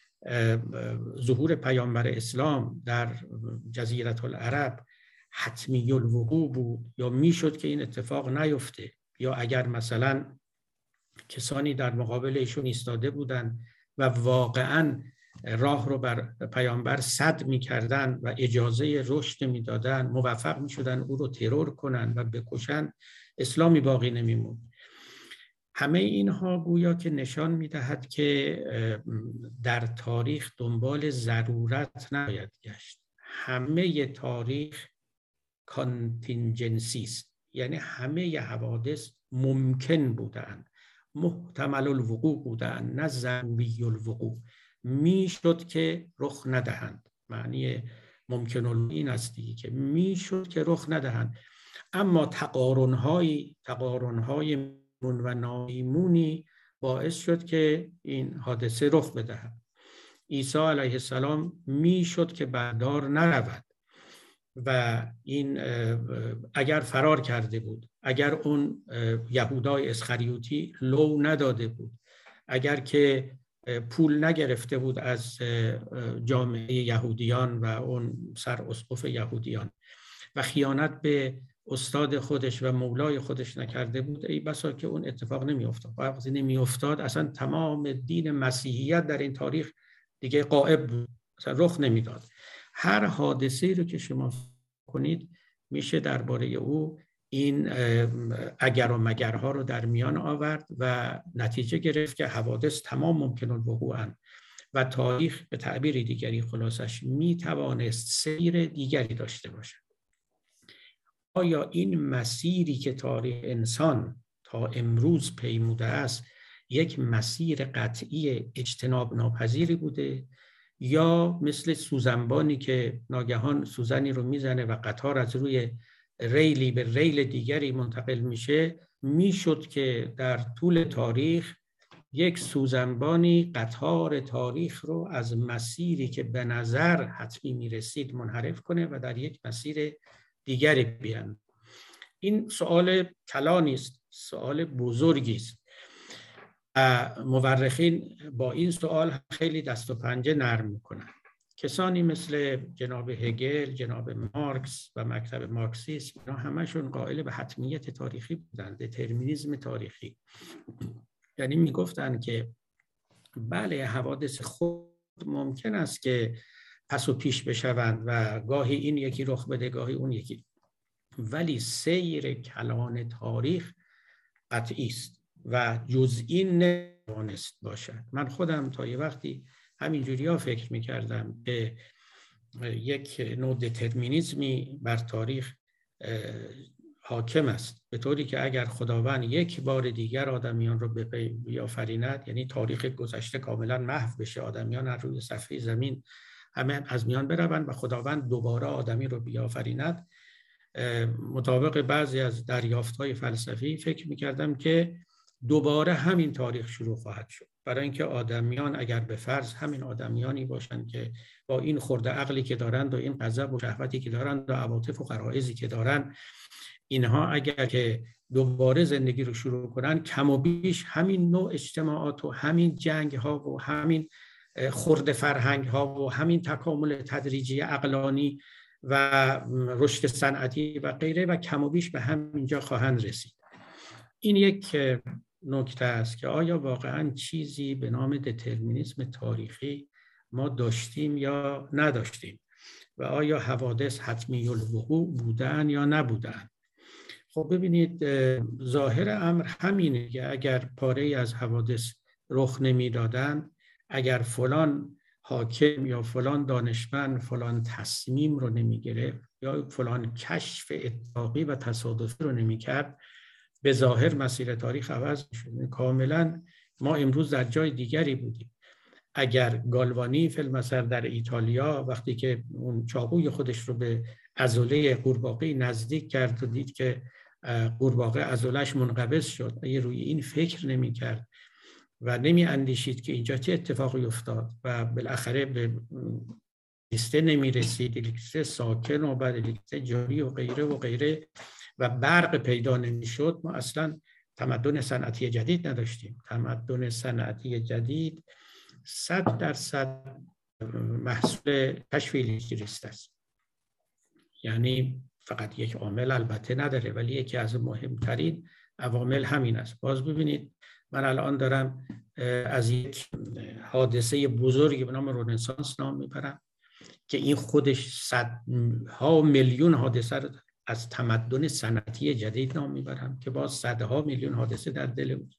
ظهور پیامبر اسلام در جزیره العرب حتمی الوقوع بود یا میشد که این اتفاق نیفته؟ یا اگر مثلا کسانی در مقابل ایشون ایستاده بودند و واقعاً راه رو بر پیامبر سد می‌کردن و اجازه رشد می‌دادن، موفق می‌شدن او رو ترور کنن و بکشن، اسلامی باقی نمی‌موند. همه اینها گویا که نشان می‌دهد که در تاریخ دنبال ضرورت نباید گشت. همه تاریخ کانتینجنسی است، یعنی همه حوادث ممکن بودند، محتمل الوقوع بودند، نه ضروری الوقوع. میشد که رخ ندهند. معنی ممکن این است دیگه که میشد که رخ ندهند، اما تقارن‌های تقارن‌های مون و نایمونی باعث شد که این حادثه رخ بدهد. عیسی علیه السلام میشد که بردار نرود و این اگر فرار کرده بود، اگر اون یهودای اسخریوطی لو نداده بود، اگر که پول نگرفته بود از جامعه یهودیان و اون سر اسقف یهودیان و خیانت به استاد خودش و مولای خودش نکرده بود، ای بسا که اون اتفاق نمی افتاد. وقتی نمی افتاد اصلا تمام دین مسیحیت در این تاریخ دیگه غائب بود، اصلا رخ نمیداد. هر حادثه‌ای رو که شما کنید میشه درباره او این اگر و مگرها رو در میان آورد و نتیجه گرفت که حوادث تمام ممکن الوقوعن و تاریخ به تعبیر دیگری خلاصش میتوانست سیر دیگری داشته باشد. آیا این مسیری که تاریخ انسان تا امروز پیموده است یک مسیر قطعی اجتناب ناپذیری بوده، یا مثل سوزنبانی که ناگهان سوزنی رو میزنه و قطار از روی ریلی به ریل دیگری منتقل میشه، میشد که در طول تاریخ یک سوزنبانی قطار تاریخ رو از مسیری که به نظر حتمی میرسید منحرف کنه و در یک مسیر دیگری بیان؟ این سوال کلانی است، سوال بزرگی است. مورخین با این سوال خیلی دست و پنجه نرم میکنن. کسانی مثل جناب هگل، جناب مارکس و مکتب مارکسیسم، اینا همشون قائل به حتمیت تاریخی بودند، دترمینیسم تاریخی. یعنی میگفتن که بله حوادث خود ممکن است که پس و پیش بشوند و گاهی این یکی رخ بده گاهی اون یکی، ولی سیر کلان تاریخ قطعی است و جزئی نمی‌توانست باشد. من خودم تا یه وقتی همینجوری ها فکر میکردم به یک نوع دترمینیسمی بر تاریخ حاکم است، به طوری که اگر خداوند یک بار دیگر آدمیان رو بیافریند، یعنی تاریخ گذشته کاملا محو بشه، آدمیان از روی صفحه زمین همه از میان بروند و خداوند دوباره آدمی رو بیافریند، مطابق بعضی از دریافت‌های فلسفی فکر می‌کردم که دوباره همین تاریخ شروع خواهد شد، برای اینکه آدمیان اگر به فرض همین آدمیانی باشند که با این خرده عقلی که دارند و این غضب و شهوتی که دارند و عواطف و غرایزی که دارند، اینها اگر که دوباره زندگی رو شروع کنن، کم و بیش همین نوع اجتماعات و همین جنگ ها و همین خرد فرهنگ ها و همین تکامل تدریجی عقلانی و رشد صنعتی و غیره و کم و بیش به همینجا خواهند رسید. این یک نکته است که آیا واقعا چیزی به نام دترمینیسم تاریخی ما داشتیم یا نداشتیم و آیا حوادث حتمی الوقوع بودن یا نبودن؟ خب ببینید، ظاهر امر همینه که اگر پاره‌ای از حوادث رخ نمیدادن، اگر فلان حاکم یا فلان دانشمند فلان تصمیم رو نمیگرفت یا فلان کشف اتفاقی و تصادفی رو نمیکرد، به ظاهر مسیر تاریخ عوض می‌شد. کاملا ما امروز در جای دیگری بودیم. اگر گالوانی فی المثل در ایتالیا وقتی که اون چاقوی خودش رو به عضله قورباغه نزدیک کرد و دید که قورباغه عضله‌اش منقبض شد، اگه روی این فکر نمی‌کرد و نمی اندیشید که اینجا چه اتفاقی افتاد و بالاخره به لیسته نمی رسید، لیسته ساکن و بعد لیسته جاری و غیره و غیره و برق پیدا نمی شد، ما اصلا تمدن صنعتی جدید نداشتیم. تمدن صنعتی جدید صد درصد محصول کشف الکتریسته است. یعنی فقط یک عامل البته نداره، ولی یکی از مهمترین عوامل همین است. باز ببینید، من الان دارم از یک حادثه بزرگی به نام رنسانس نام میبرم که این خودش صدها میلیون حادثه رو از تمدن صنعتی جدید نام میبرم که باز صدها میلیون حادثه در دل بود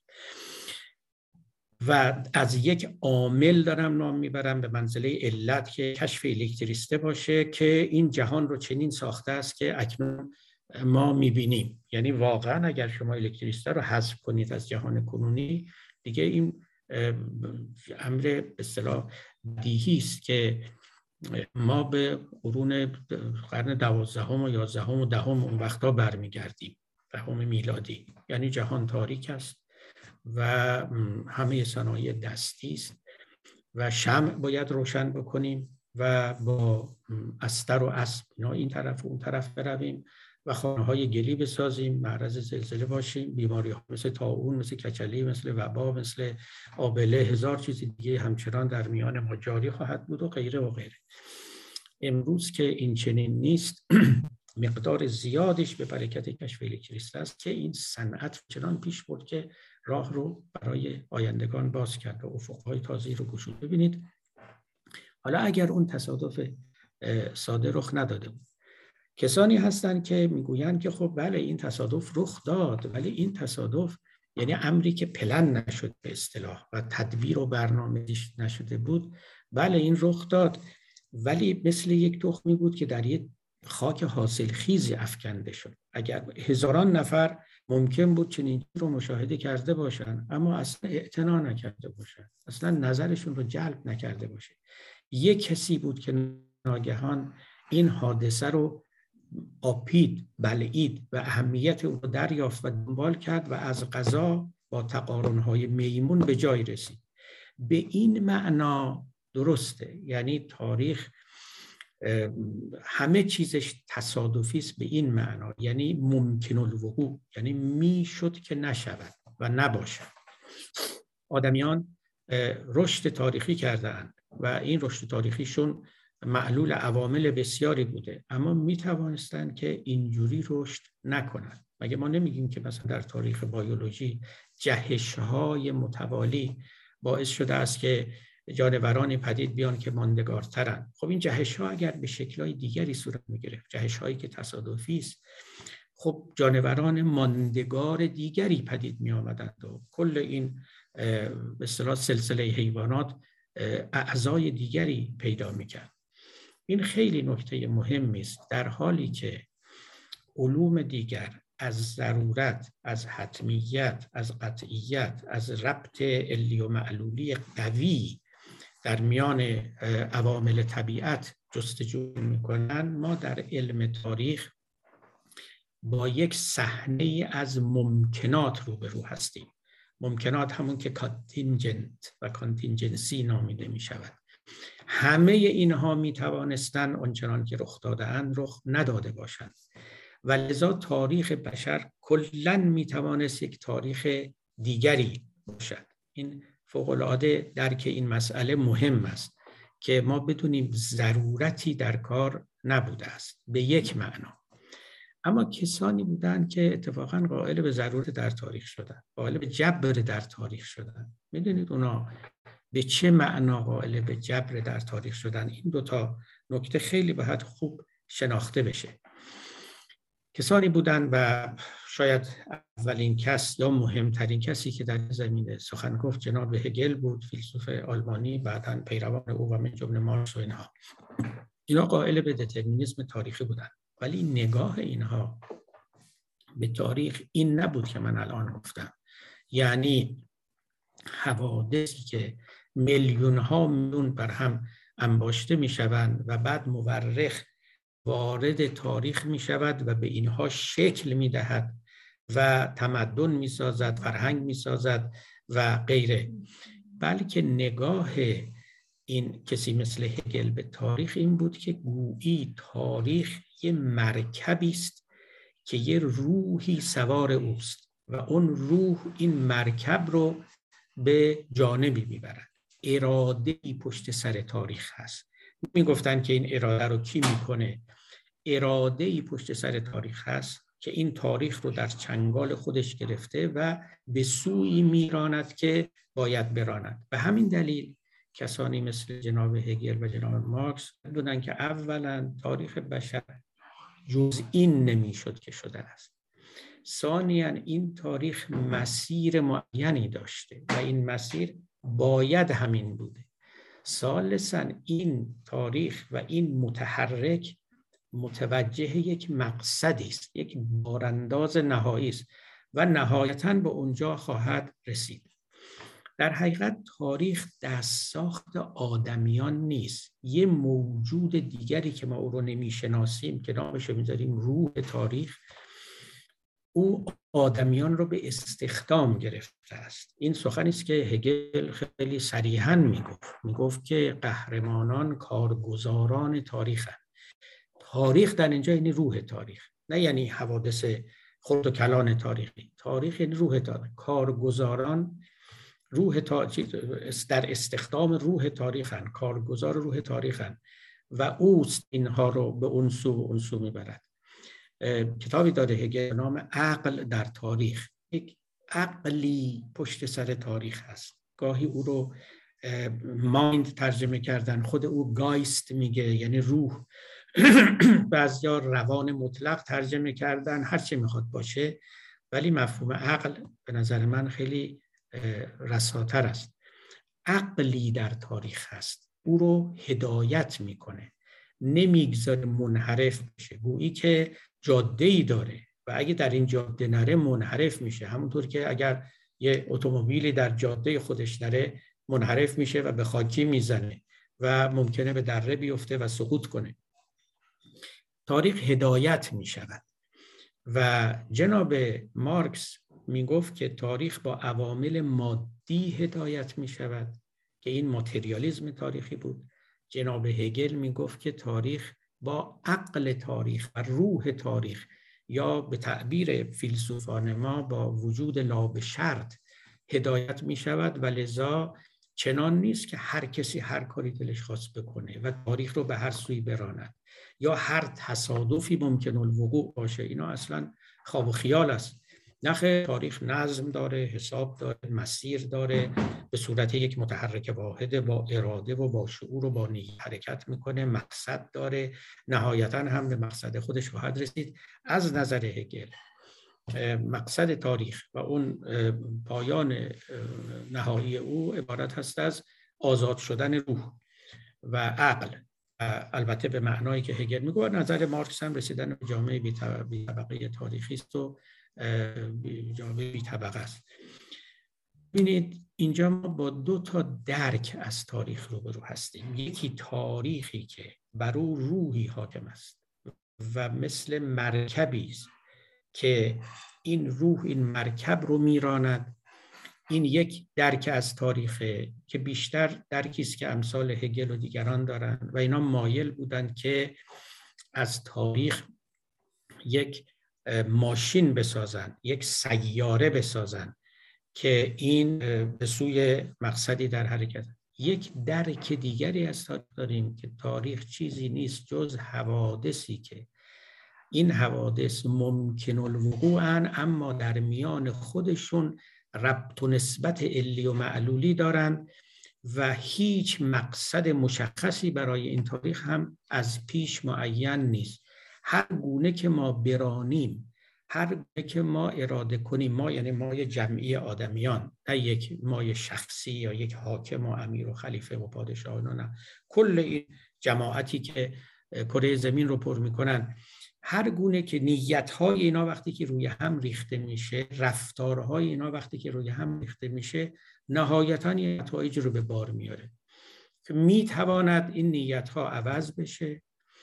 و از یک عامل دارم نام میبرم به منزله علت که کشف الکتریسته باشه که این جهان رو چنین ساخته است که اکنون ما میبینیم. یعنی واقعا اگر شما الکتریسته رو حذف کنید از جهان کنونی، دیگه این امر به اصطلاح بدیهی است که ما به قرون قرن دوازدهم و یازدهم و دهم اون وقتا برمیگردیم، دهم میلادی. یعنی جهان تاریک است و همه صنایع دستی است و شمع باید روشن بکنیم و با استر و اسب اینا این طرف و اون طرف برویم و خانه‌های گلی بسازیم، معرض زلزله باشیم، بیماری‌ها مثل طاعون، مثل کچلی، مثل وبا، مثل آبله، هزار چیز دیگه همچنان در میان ما جاری خواهد بود و غیره و غیره. امروز که این چنین نیست، مقدار زیادش به برکت کشف الکتریسته است که این صنعت چنان پیش برد که راه رو برای آیندگان باز کرد و افق‌های تازه‌ای رو گشود. ببینید حالا اگر اون تصادف ساده رخ نداده بود، کسانی هستند که میگویند که خب بله این تصادف رخ داد، ولی این تصادف یعنی امری که پلن نشد به اصطلاح و تدبیر و برنامه‌ریزی نشده بود. بله این رخ داد، ولی مثل یک تخمی بود که در یک خاک حاصل خیزی افکنده شد. اگر هزاران نفر ممکن بود چنین رو مشاهده کرده باشند اما اصلا اعتنا نکرده باشند، اصلا نظرشون رو جلب نکرده باشه. یک کسی بود که ناگهان این حادثه رو آپید، بلعید و اهمیت او رو دریافت و دنبال کرد و از قضا با تقارن‌های میمون به جای رسید. به این معنا درسته، یعنی تاریخ همه چیزش تصادفی است به این معنا، یعنی ممکن الوقوع، یعنی میشد که نشود و نباشد. آدمیان رشد تاریخی کردند و این رشد تاریخیشون معلول عوامل بسیاری بوده، اما می توانستند که اینجوری رشد نکنند. مگه ما نمیگیم که مثلا در تاریخ بیولوژی جهش‌های متوالی باعث شده است که جانورانی پدید بیان که ماندگارترن؟ خب این جهش‌ها اگر به شکل‌های دیگری صورت می‌گرفت، جهش‌هایی که تصادفی است، خب جانوران ماندگار دیگری پدید می‌آمدند و کل این به اصطلاح سلسله حیوانات اعضای دیگری پیدا می‌کرد. این خیلی نکته مهمی است، در حالی که علوم دیگر از ضرورت، از حتمیت، از قطعیت، از ربط علی و معلولی قوی در میان عوامل طبیعت جستجو می‌کنند، ما در علم تاریخ با یک صحنه از ممکنات روبرو هستیم. ممکنات همون که کانتینجنت و کانتینجنسی نامیده می شود. همه اینها می توانستند آنچنان که رخ داده‌اند رخ نداده باشند و لذا تاریخ بشر کلاً می توانست یک تاریخ دیگری باشد. این فوق‌العاده درک این مسئله مهم است که ما بدونیم ضرورتی در کار نبوده است به یک معنا. اما کسانی بودند که اتفاقاً قائل به ضرورت در تاریخ شدن، قائل به جبر در تاریخ شدن. میدونید اونا به چه معنا قائل به جبر در تاریخ شدن؟ این دوتا نکته خیلی باید خوب شناخته بشه. کسانی بودند و شاید اولین کس یا مهمترین کسی که در زمینه سخن گفت جناب هگل بود، فیلسوف آلمانی، بعداً پیروان او و من جمله مارکس و اینها. اینا قائل به دترمینیسم تاریخی بودند، ولی نگاه اینها به تاریخ این نبود که من الان گفتم. یعنی حوادثی که میلیون ها میلیون بر هم انباشته می شوند و بعد مورخ وارد تاریخ می شود و به اینها شکل می دهد و تمدن می سازد، فرهنگ می سازد و غیره. بلکه نگاه این کسی مثل هگل به تاریخ این بود که گویی تاریخ یه مرکبی است که یه روحی سوار اوست و اون روح این مرکب رو به جانبی میبرد. اراده‌ای پشت سر تاریخ هست. میگفتن که این اراده رو کی میکنه؟ اراده‌ای پشت سر تاریخ هست که این تاریخ رو در چنگال خودش گرفته و به سوی میراند که باید براند. به همین دلیل کسانی مثل جناب هگل و جناب مارکس دونن که اولا تاریخ بشر جز این نمیشد که شده است. ثانیاً این تاریخ مسیر معینی داشته و این مسیر باید همین بوده. ثالثاً این تاریخ و این متحرک متوجه یک مقصدی است، یک بارانداز نهایی است و نهایتاً به اونجا خواهد رسید. در حقیقت تاریخ دستساخت آدمیان نیست. یه موجود دیگری که ما او رو نمیشناسیم که نامش رو میذاریم روح تاریخ، او آدمیان رو به استخدام گرفته است. این سخنی است که هگل خیلی صریحاً میگفت. میگفت که قهرمانان کارگزاران تاریخند. تاریخ در اینجا یعنی روح تاریخ، نه یعنی حوادث خرد و کلان تاریخی. تاریخ یعنی روح تاریخ. کارگزاران روح تا... در استخدام روح تاریخن، کارگزار روح تاریخن و اوست اینها رو به اون سو و اون سو میبرد. کتابی داره هگل به نام عقل در تاریخ. یک عقلی پشت سر تاریخ هست. گاهی او رو مایند ترجمه کردن، خود او گایست میگه، یعنی روح. بعضیا روان مطلق ترجمه کردن، هر چی میخواد باشه، ولی مفهوم عقل به نظر من خیلی رساتر است. عقلی در تاریخ هست، او رو هدایت میکنه، نمیگذاره منحرف بشه. گویی که جاده‌ای داره و اگه در این جاده نره منحرف میشه، همونطور که اگر یه اتومبیلی در جاده خودش نره منحرف میشه و به خاکی میزنه و ممکنه به دره بیفته و سقوط کنه. تاریخ هدایت میشود و جناب مارکس میگفت که تاریخ با عوامل مادی هدایت میشود که این ماتریالیسم تاریخی بود. جناب هگل میگفت که تاریخ با عقل تاریخ و روح تاریخ، یا به تعبیر فیلسوفان ما با وجود لا به شرط هدایت می شود و لذا چنان نیست که هر کسی هر کاری دلش خواست بکنه و تاریخ رو به هر سوی براند یا هر تصادفی ممکن الوقوع باشه. اینا اصلا خواب و خیال است. نخیر، تاریخ نظم داره، حساب داره، مسیر داره، به صورت یک متحرک واحده با اراده و با شعور و با نیت حرکت میکنه، مقصد داره، نهایتاً هم به مقصد خودش خواهد رسید. از نظر هگل مقصد تاریخ و اون پایان نهایی او عبارت هست از آزاد شدن روح و عقل، البته به معنایی که هگل میگه. نظر مارکس هم رسیدن به جامعه بی طبقه تاریخی است و جامعه بی طبقه است. ببینید اینجا ما با دو تا درک از تاریخ روبرو هستیم. یکی تاریخی که بر او روحی حاکم است و مثل مرکبی است که این روح این مرکب رو میراند. این یک درک از تاریخ که بیشتر درکی است که امثال هگل و دیگران دارند و اینا مایل بودند که از تاریخ یک ماشین بسازن، یک سیاره بسازن که این به سوی مقصدی در حرکت. یک درک دیگری از تاریخ داریم که تاریخ چیزی نیست جز حوادثی که این حوادث ممکن الوقوعن، اما در میان خودشون ربط و نسبت علی و معلولی دارن و هیچ مقصد مشخصی برای این تاریخ هم از پیش معین نیست. هر گونه که ما برانیم، هر گونه که ما اراده کنیم، ما یعنی مای جمعی آدمیان، نه یک مای شخصی یا یک حاکم و امیر و خلیفه و پادشاه، نه، کل این جماعتی که کره زمین رو پر میکنن، هر گونه که نیت‌های اینا وقتی که روی هم ریخته میشه، رفتارهای اینا وقتی که روی هم ریخته میشه، نهایتاً یه نتایج رو به بار میاره که میتواند این نیت‌ها عوض بشه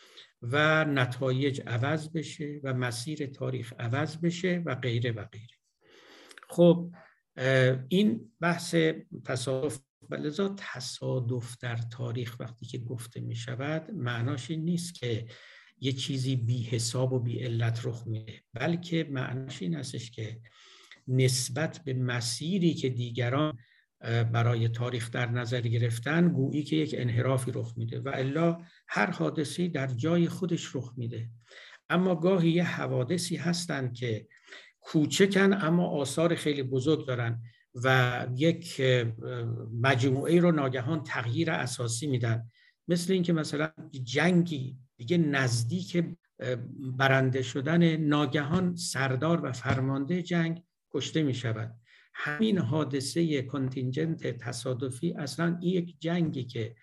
و نتایج عوض بشه و مسیر تاریخ عوض بشه و غیره و غیره. خب این بحث تصادف، لذا تصادف در تاریخ وقتی که گفته می شود معناش این نیست که یه چیزی بی حساب و بی علت رخ میده، بلکه معناش این هستش که نسبت به مسیری که دیگران برای تاریخ در نظر گرفتن گویی که یک انحرافی رخ میده و الا هر حادثی در جای خودش رخ میده. اما گاهی یه حوادثی هستن که کوچکن اما آثار خیلی بزرگ دارن و یک مجموعه رو ناگهان تغییر اساسی میدن. مثل این که مثلا جنگی دیگه نزدیک برنده شدن، ناگهان سردار و فرمانده جنگ کشته می شود. همین حادثه کانتینجنت تصادفی اصلا این یک جنگی که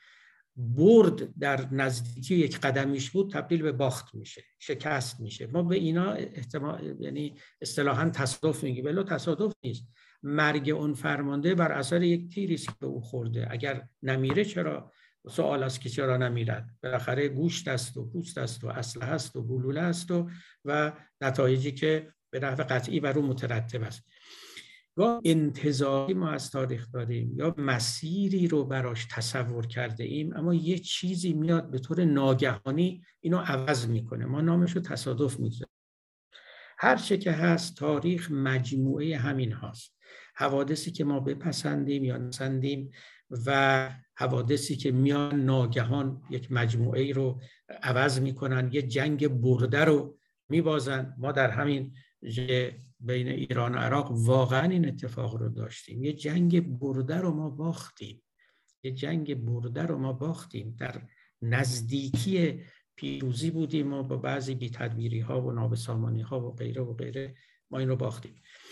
برد در نزدیکی یک قدمیش بود تبدیل به باخت میشه، شکست میشه. ما به اینا احتمال یعنی اصطلاحاً تصادف میگیم، ولی تصادف نیست. مرگ اون فرمانده بر اثر یک تیری است که به او خورده. اگر نمیره چرا؟ سوال است که چرا نمیرد؟ بالاخره گوشت است و پوست است و اسلحه است و گلوله است و, و نتایجی که به نحو قطعی بر اون مترتب است. یا انتظاری ما از تاریخ داریم یا مسیری رو براش تصور کرده ایم، اما یه چیزی میاد به طور ناگهانی اینو عوض میکنه، ما نامش رو تصادف میذاریم. هر چه که هست تاریخ مجموعه همین هاست، حوادثی که ما بپسندیم یا نپسندیم و حوادثی که میان ناگهان یک مجموعه رو عوض میکنن، یه جنگ برده رو میبازن. ما در همین بین ایران و عراق واقعا این اتفاق رو داشتیم، یه جنگ برده رو ما باختیم، یه جنگ برده رو ما باختیم، در نزدیکی پیروزی بودیم، ما با بعضی بی تدبیری ها و نابسامانی ها و غیره و غیره ما این رو باختیم.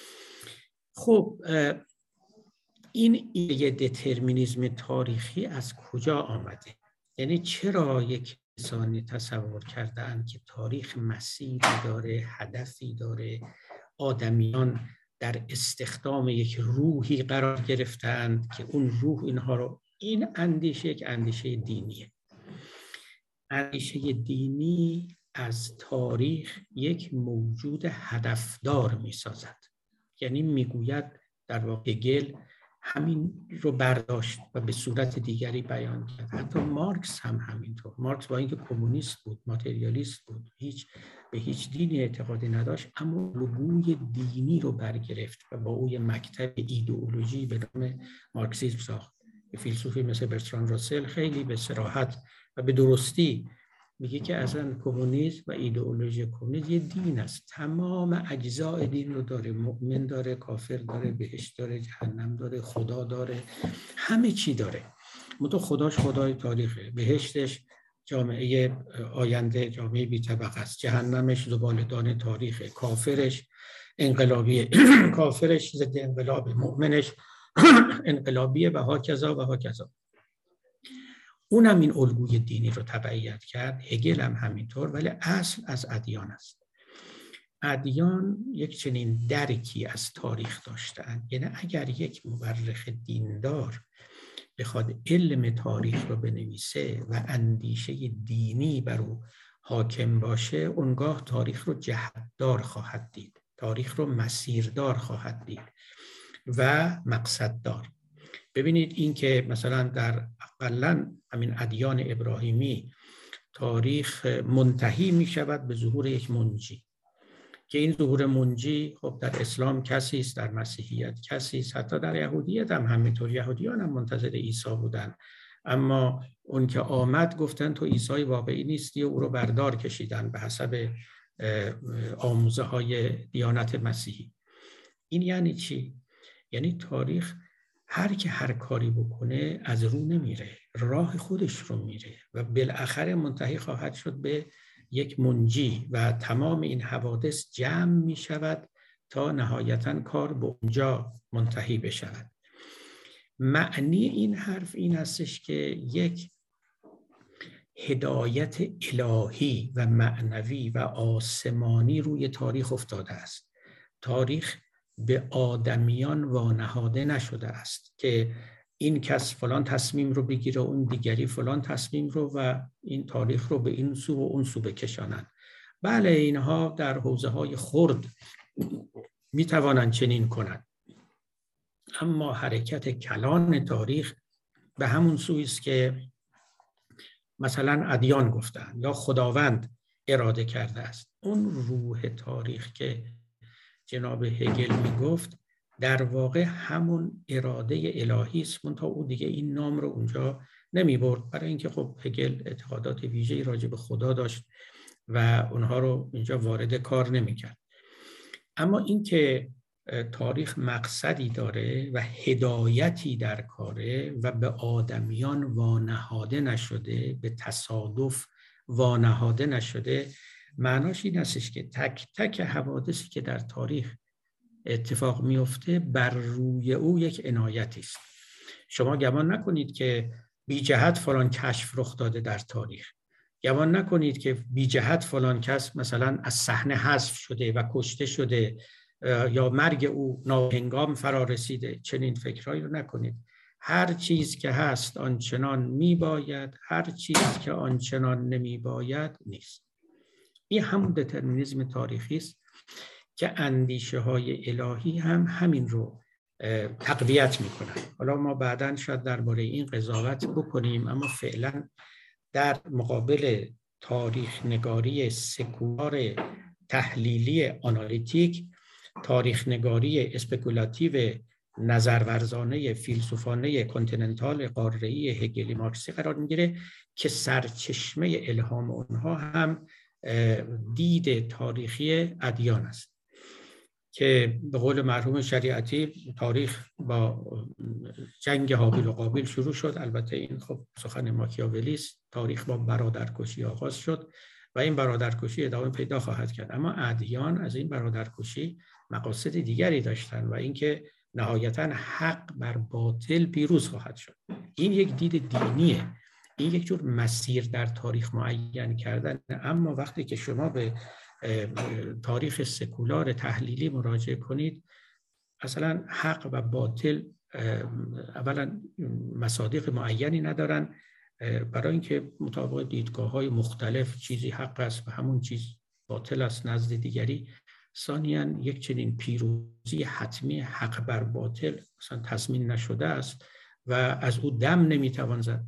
خب این ایده دترمینیسم تاریخی از کجا آمده؟ یعنی چرا یک کسانی تصور کردند که تاریخ مسیری داره، هدفی داره، آدمیان در استخدام یک روحی قرار گرفتند که اون روح اینها رو، این اندیشه یک اندیشه دینیه. اندیشه دینی از تاریخ یک موجود هدفدار می سازد. یعنی میگوید در واقع هگل همین رو برداشت و به صورت دیگری بیان کرد. حتی مارکس هم همینطور. مارکس با اینکه کمونیست بود، ماتریالیست بود، هیچ به هیچ دینی اعتقادی نداشت، اما الگوی دینی رو برگرفت و با او مکتب ایدئولوژی به نام مارکسیسم ساخت. فیلسوفی مثل برتراند راسل خیلی به صراحت و به درستی میگه که اصلا کمونیسم و ایدئولوژی کمونیسم یه دین است، تمام اجزای دین رو داره، مؤمن داره، کافر داره، بهشت داره، جهنم داره، خدا داره، همه چی داره. منتها خداش خدای تاریخه، بهشتش جامعه آینده، جامعه بی طبقه است، جهنمش زبالدان تاریخه، کافرش انقلابیه، کافرش ضد انقلاب، مؤمنش انقلابیه و هاکذا و هاکذا. اونم این الگوی دینی رو تبعیت کرد، هگل هم همینطور، ولی اصل از ادیان است. ادیان یک چنین درکی از تاریخ داشتند، یعنی اگر یک مورخ دیندار بخواد علم تاریخ رو بنویسه و اندیشه دینی بر او حاکم باشه، اونگاه تاریخ رو جهتدار خواهد دید، تاریخ رو مسیردار خواهد دید و مقصددار. ببینید این که مثلا در اقلاً همین ادیان ابراهیمی تاریخ منتهی می شود به ظهور یک منجی، که این ظهور منجی خب در اسلام کسی است، در مسیحیت کسی است، حتی در یهودیت هم همینطور. یهودیان هم منتظر عیسی بودن، اما اون که آمد گفتن تو عیسی واقعی نیستی و او رو بردار کشیدن به حسب آموزه های دیانت مسیحی. این یعنی چی؟ یعنی تاریخ هر که هر کاری بکنه از رو نمیره، راه خودش رو میره و بالاخره منتهی خواهد شد به یک منجی و تمام این حوادث جمع میشود تا نهایتاً کار به اونجا منتهی بشود. معنی این حرف این هستش که یک هدایت الهی و معنوی و آسمانی روی تاریخ افتاده است. تاریخ به آدمیان وانهاده نشده است که این کس فلان تصمیم رو بگیره، اون دیگری فلان تصمیم رو و این تاریخ رو به این سو و اون سو بکشانند. بله اینها در حوزه های خرد میتوانند چنین کنند، اما حرکت کلان تاریخ به همون سوی است که مثلا ادیان گفتن یا خداوند اراده کرده است. اون روح تاریخ که جناب هگل میگفت در واقع همون اراده الهی است، منتها او دیگه این نام رو اونجا نمی برد، برای اینکه خب هگل اعتقادات ویژه‌ای راجع به خدا داشت و اونها رو اینجا وارد کار نمی کرد. اما این که تاریخ مقصدی داره و هدایتی در کاره و به آدمیان وانهاده نشده، به تصادف وانهاده نشده، معناش این هستش که تک تک حوادثی که در تاریخ اتفاق میفته بر روی او یک عنایتی است. شما گمان نکنید که بی جهت فلان کشف رخ داده در تاریخ، گمان نکنید که بی جهت فلان کس مثلا از صحنه حذف شده و کشته شده یا مرگ او ناهنگام فرا رسیده. چنین فکرایی رو نکنید. هر چیز که هست آنچنان میباید، هر چیز که آنچنان نمیباید نیست. این همون دترمینیسم تاریخی است که اندیشه های الهی هم همین رو تقویت میکنن. حالا ما بعداً شاید درباره این قضاوت بکنیم، اما فعلا در مقابل تاریخ نگاری سکولار تحلیلی آنالیتیک، تاریخ نگاری اسپکولاتیو نظرورزانه فیلسوفانه کنتیننتال قاره‌ای هگلی مارکسی قرار میگیره که سرچشمه الهام اونها هم دید تاریخی ادیان است که به قول مرحوم شریعتی تاریخ با جنگ هابیل و قابیل شروع شد. البته این خب سخن ماکیاولی است. تاریخ با برادرکشی آغاز شد و این برادرکشی ادامه پیدا خواهد کرد، اما ادیان از این برادرکشی مقاصد دیگری داشتن و اینکه نهایتاً حق بر باطل پیروز خواهد شد. این یک دید دینیه، این یک جور مسیر در تاریخ معین کردن. اما وقتی که شما به تاریخ سکولار تحلیلی مراجعه کنید، اصلا حق و باطل اولا مصادیق معینی ندارن، برای اینکه مطابق دیدگاه‌های مختلف چیزی حق است و همون چیز باطل است نزد دیگری. ثانیاً یک چنین پیروزی حتمی حق بر باطل مثلا تضمین نشده است و از او دم نمیتوان زد.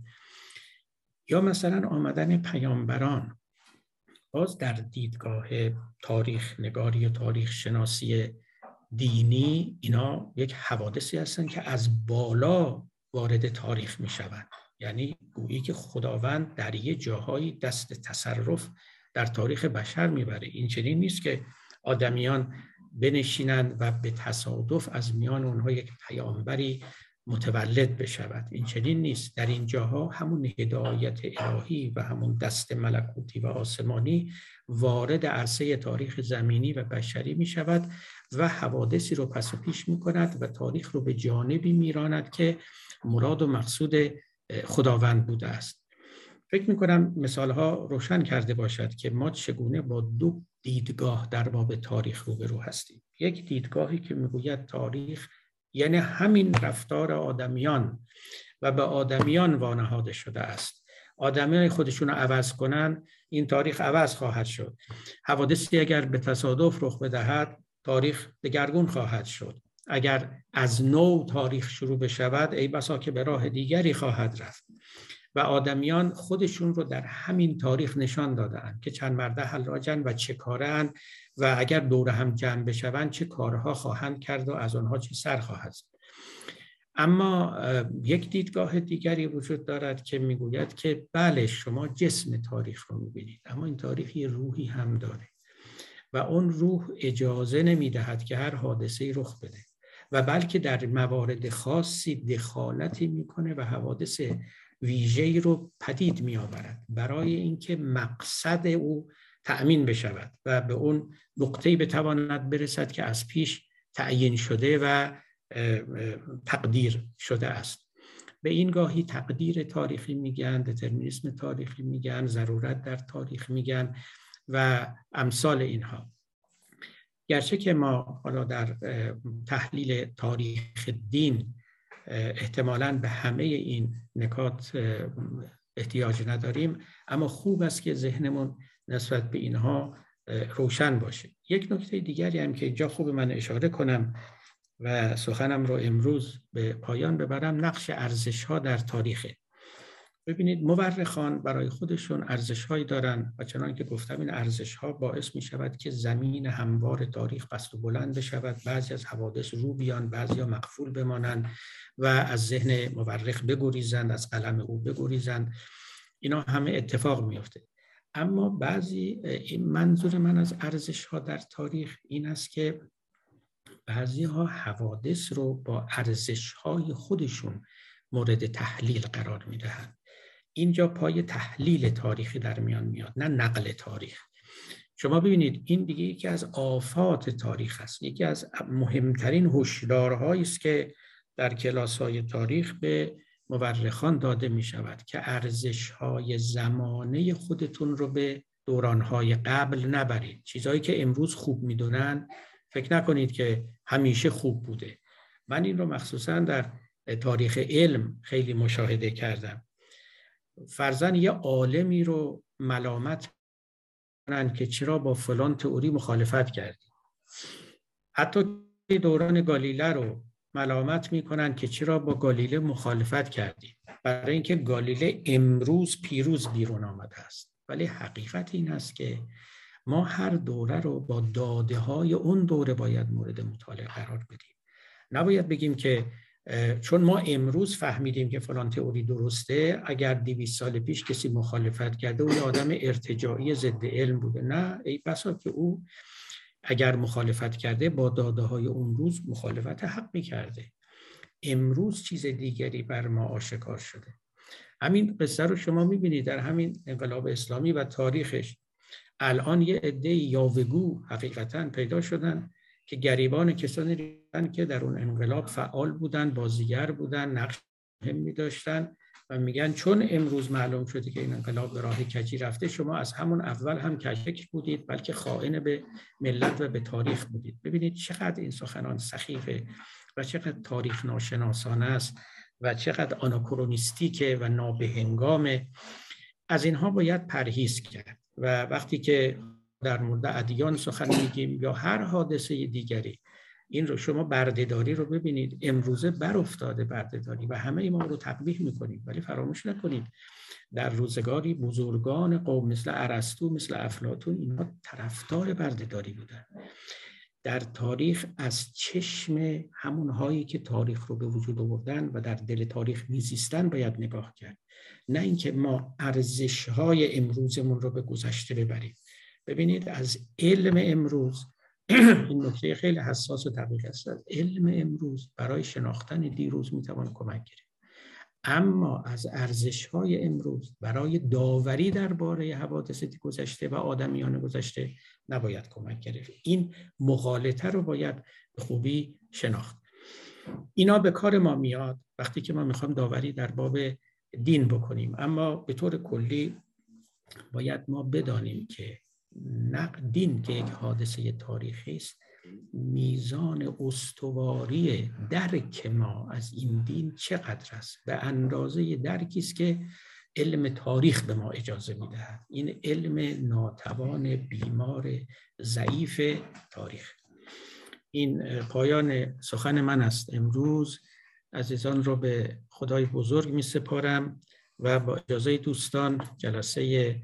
یا مثلا آمدن پیامبران، باز در دیدگاه تاریخ نگاری و تاریخ شناسی دینی اینا یک حوادثی هستن که از بالا وارد تاریخ می شوند. یعنی گویی که خداوند در یه جاهایی دست تصرف در تاریخ بشر میبره. این چنین نیست که آدمیان بنشینند و به تصادف از میان اونها یک پیامبری متولد بشود. این چنین نیست. در این جاها همون هدایت الهی و همون دست ملکوتی و آسمانی وارد عرصه تاریخ زمینی و بشری می شود و حوادثی رو پس و پیش می کند و تاریخ رو به جانبی می راند که مراد و مقصود خداوند بوده است. فکر می کنم مثال ها روشن کرده باشد که ما چگونه با دو دیدگاه در باب تاریخ روبرو هستیم. یک دیدگاهی که می گوید تاریخ یعنی همین رفتار آدمیان و به آدمیان وانهاده شده است. آدمیان خودشون رو عوض کنن، این تاریخ عوض خواهد شد. حوادثی اگر به تصادف رخ بدهد، تاریخ دگرگون خواهد شد. اگر از نو تاریخ شروع بشود، ای بسا که به راه دیگری خواهد رفت. و آدمیان خودشون رو در همین تاریخ نشان دادن که چند مرده حلاجن و چه کارن و اگر دور هم جمع بشوند چه کارها خواهند کرد و از آنها چه سر خواهد زد. اما یک دیدگاه دیگری وجود دارد که میگوید که بله شما جسم تاریخ رو میبینید، اما این تاریخ یه روحی هم داره و اون روح اجازه نمیدهد که هر حادثه‌ای رخ بده و بلکه در موارد خاصی دخالتی میکنه و حوادث ویژه‌ای رو پدید میآورد برای اینکه مقصد او تأمین بشود و به اون نقطه‌ای بتواند برسد که از پیش تعیین شده و تقدیر شده است. به این گاهی تقدیر تاریخی میگن، دترمینیسم تاریخی میگن، ضرورت در تاریخ میگن و امثال اینها. گرچه که ما حالا در تحلیل تاریخ دین احتمالاً به همه این نکات احتیاج نداریم، اما خوب است که ذهنمون نسبت به اینها روشن باشه. یک نکته دیگری هم که اینجا خوب من اشاره کنم و سخنم رو امروز به پایان ببرم، نقش ارزش‌ها در تاریخ. ببینید مورخان برای خودشون ارزش‌هایی دارن و چنان که گفتم این ارزش‌ها باعث می‌شود که زمین هموار تاریخ پست و بلند بشود، بعضی از حوادث رو بیان، بعضی‌ها مغفول بمانند و از ذهن مورخ بگریزند، از قلم او بگریزند. اینا همه اتفاق میفته. اما بعضی این منظور من از ارزش‌ها در تاریخ این است که بعضی‌ها حوادث رو با ارزش‌های خودشون مورد تحلیل قرار می‌دهند. اینجا پای تحلیل تاریخی در میان میاد، نه نقل تاریخ. شما ببینید این دیگه یکی از آفات تاریخ است. یکی از مهمترین هشدارهایی است که در کلاس‌های تاریخ به مورخان داده می شود که ارزش‌های زمانه خودتون رو به دوران‌های قبل نبرید. چیزهایی که امروز خوب می‌دونن فکر نکنید که همیشه خوب بوده. من این رو مخصوصاً در تاریخ علم خیلی مشاهده کردم. فرضاً یه عالمی رو ملامت کنن که چرا با فلان تئوری مخالفت کردی. حتی دوران گالیله رو ملامت میکنن که چرا با گالیله مخالفت کردیم، برای اینکه گالیله امروز پیروز بیرون آمده است. ولی حقیقت این است که ما هر دوره رو با داده های اون دوره باید مورد مطالعه قرار بدیم. نباید بگیم که چون ما امروز فهمیدیم که فلان تئوری درسته، اگر دویست سال پیش کسی مخالفت کرده او آدم ارتجاعی ضد علم بوده. نه، ای بسا که او اگر مخالفت کرده با داده های اون روز مخالفت حقی کرده. امروز چیز دیگری بر ما آشکار شده. همین قصه رو شما میبینید در همین انقلاب اسلامی و تاریخش. الان یه عده یاوه‌گو حقیقتا پیدا شدن که گریبان کسانی بودن که در اون انقلاب فعال بودن، بازیگر بودن، نقش مهمی داشتن و میگن چون امروز معلوم شده که این انقلاب به راه کجی رفته، شما از همون اول هم کجک بودید، بلکه خائن به ملت و به تاریخ بودید. ببینید چقدر این سخنان سخیفه و چقدر تاریخ ناشناسانه است و چقدر آناکرونیستیکه و نابهنگامه. از اینها باید پرهیز کرد و وقتی که در مورد ادیان سخن میگیم یا هر حادثه دیگری، این رو شما بردهداری رو ببینید، امروزه بر افتاده بردهداری و همه ما رو تقبیح میکنیم، ولی فراموش نکنید در روزگاری بزرگان قوم مثل ارسطو، مثل افلاطون، اینها طرفدار بردهداری بودن. در تاریخ از چشم همونهایی که تاریخ رو به وجود آوردن و در دل تاریخ میزیستن باید نگاه کرد، نه اینکه ما ارزش‌های امروزمون رو به گذشته ببریم. ببینید از علم امروز این نکته خیلی حساس و دقیق است. علم امروز برای شناختن دیروز میتوان کمک گرفت، اما از ارزش‌های امروز برای داوری درباره حوادث گذشته و آدمیان گذشته نباید کمک گرفت. این مغالطه رو باید به خوبی شناخت. اینا به کار ما میاد وقتی که ما میخوام داوری در باب دین بکنیم، اما به طور کلی باید ما بدانیم که دین که یک حادثه تاریخی است، میزان استواری درک ما از این دین چقدر است به اندازه درکی است که علم تاریخ به ما اجازه میدهد. این علم ناتوان، بیمار، ضعیف تاریخ. این پایان سخن من است امروز. عزیزان رو به خدای بزرگ می سپارم و با اجازه دوستان جلسه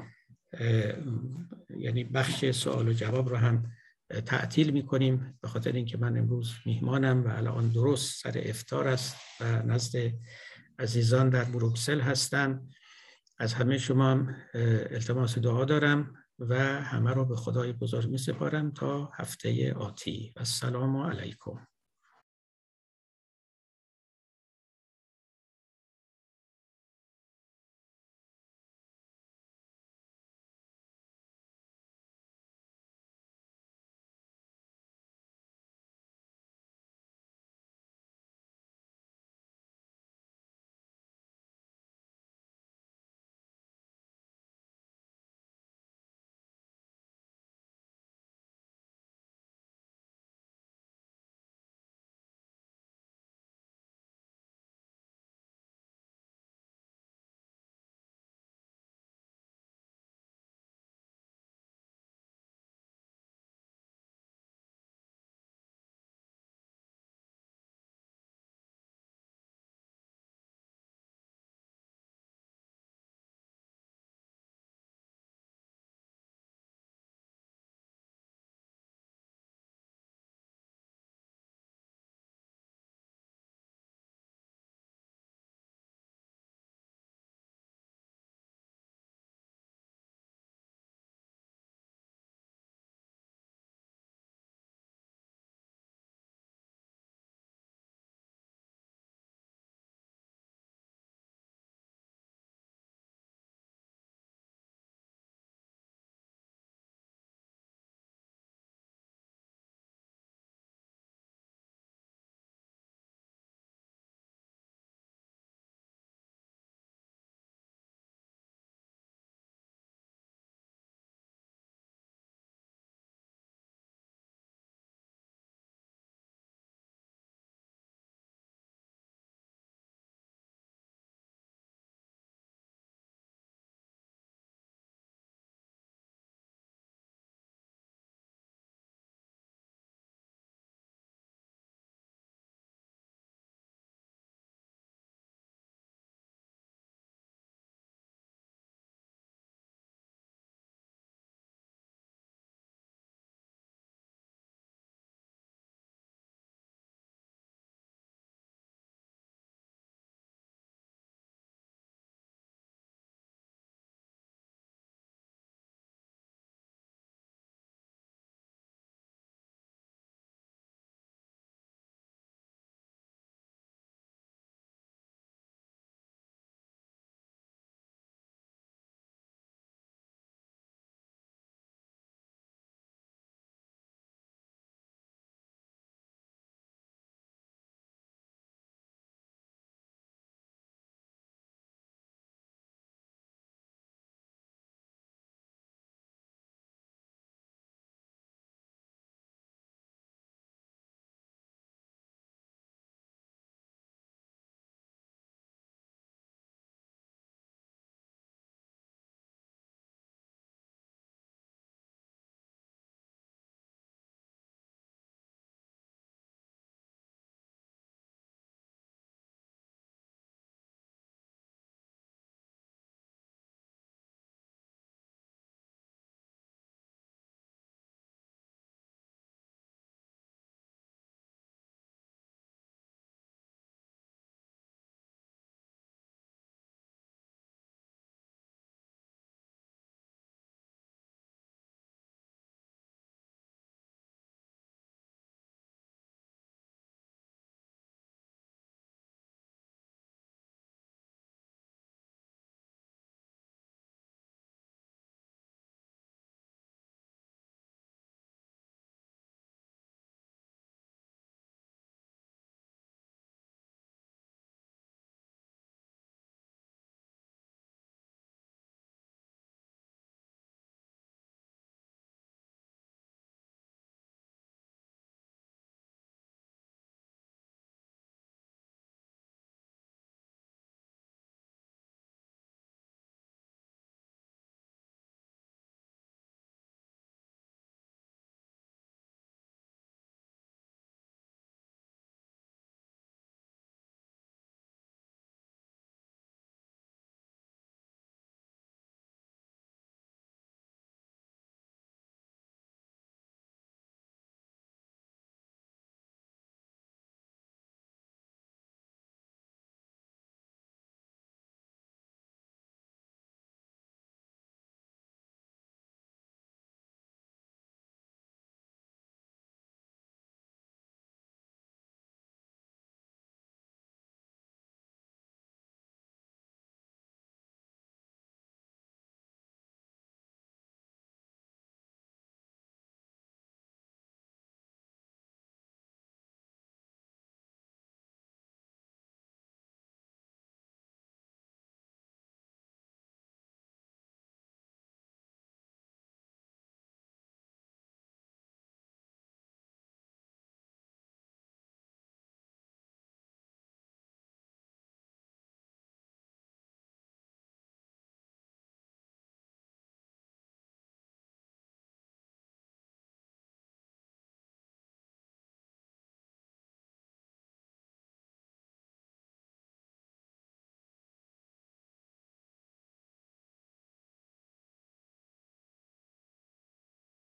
یعنی بخش سوال و جواب رو هم تعطیل می کنیم، به خاطر اینکه من امروز میهمانم و الان درست سر افطار است و نزد عزیزان در بروکسل هستم. از همه شما هم التماس دعا دارم و همه رو به خدای بزرگ می سپارم تا هفته آتی. السلام علیکم.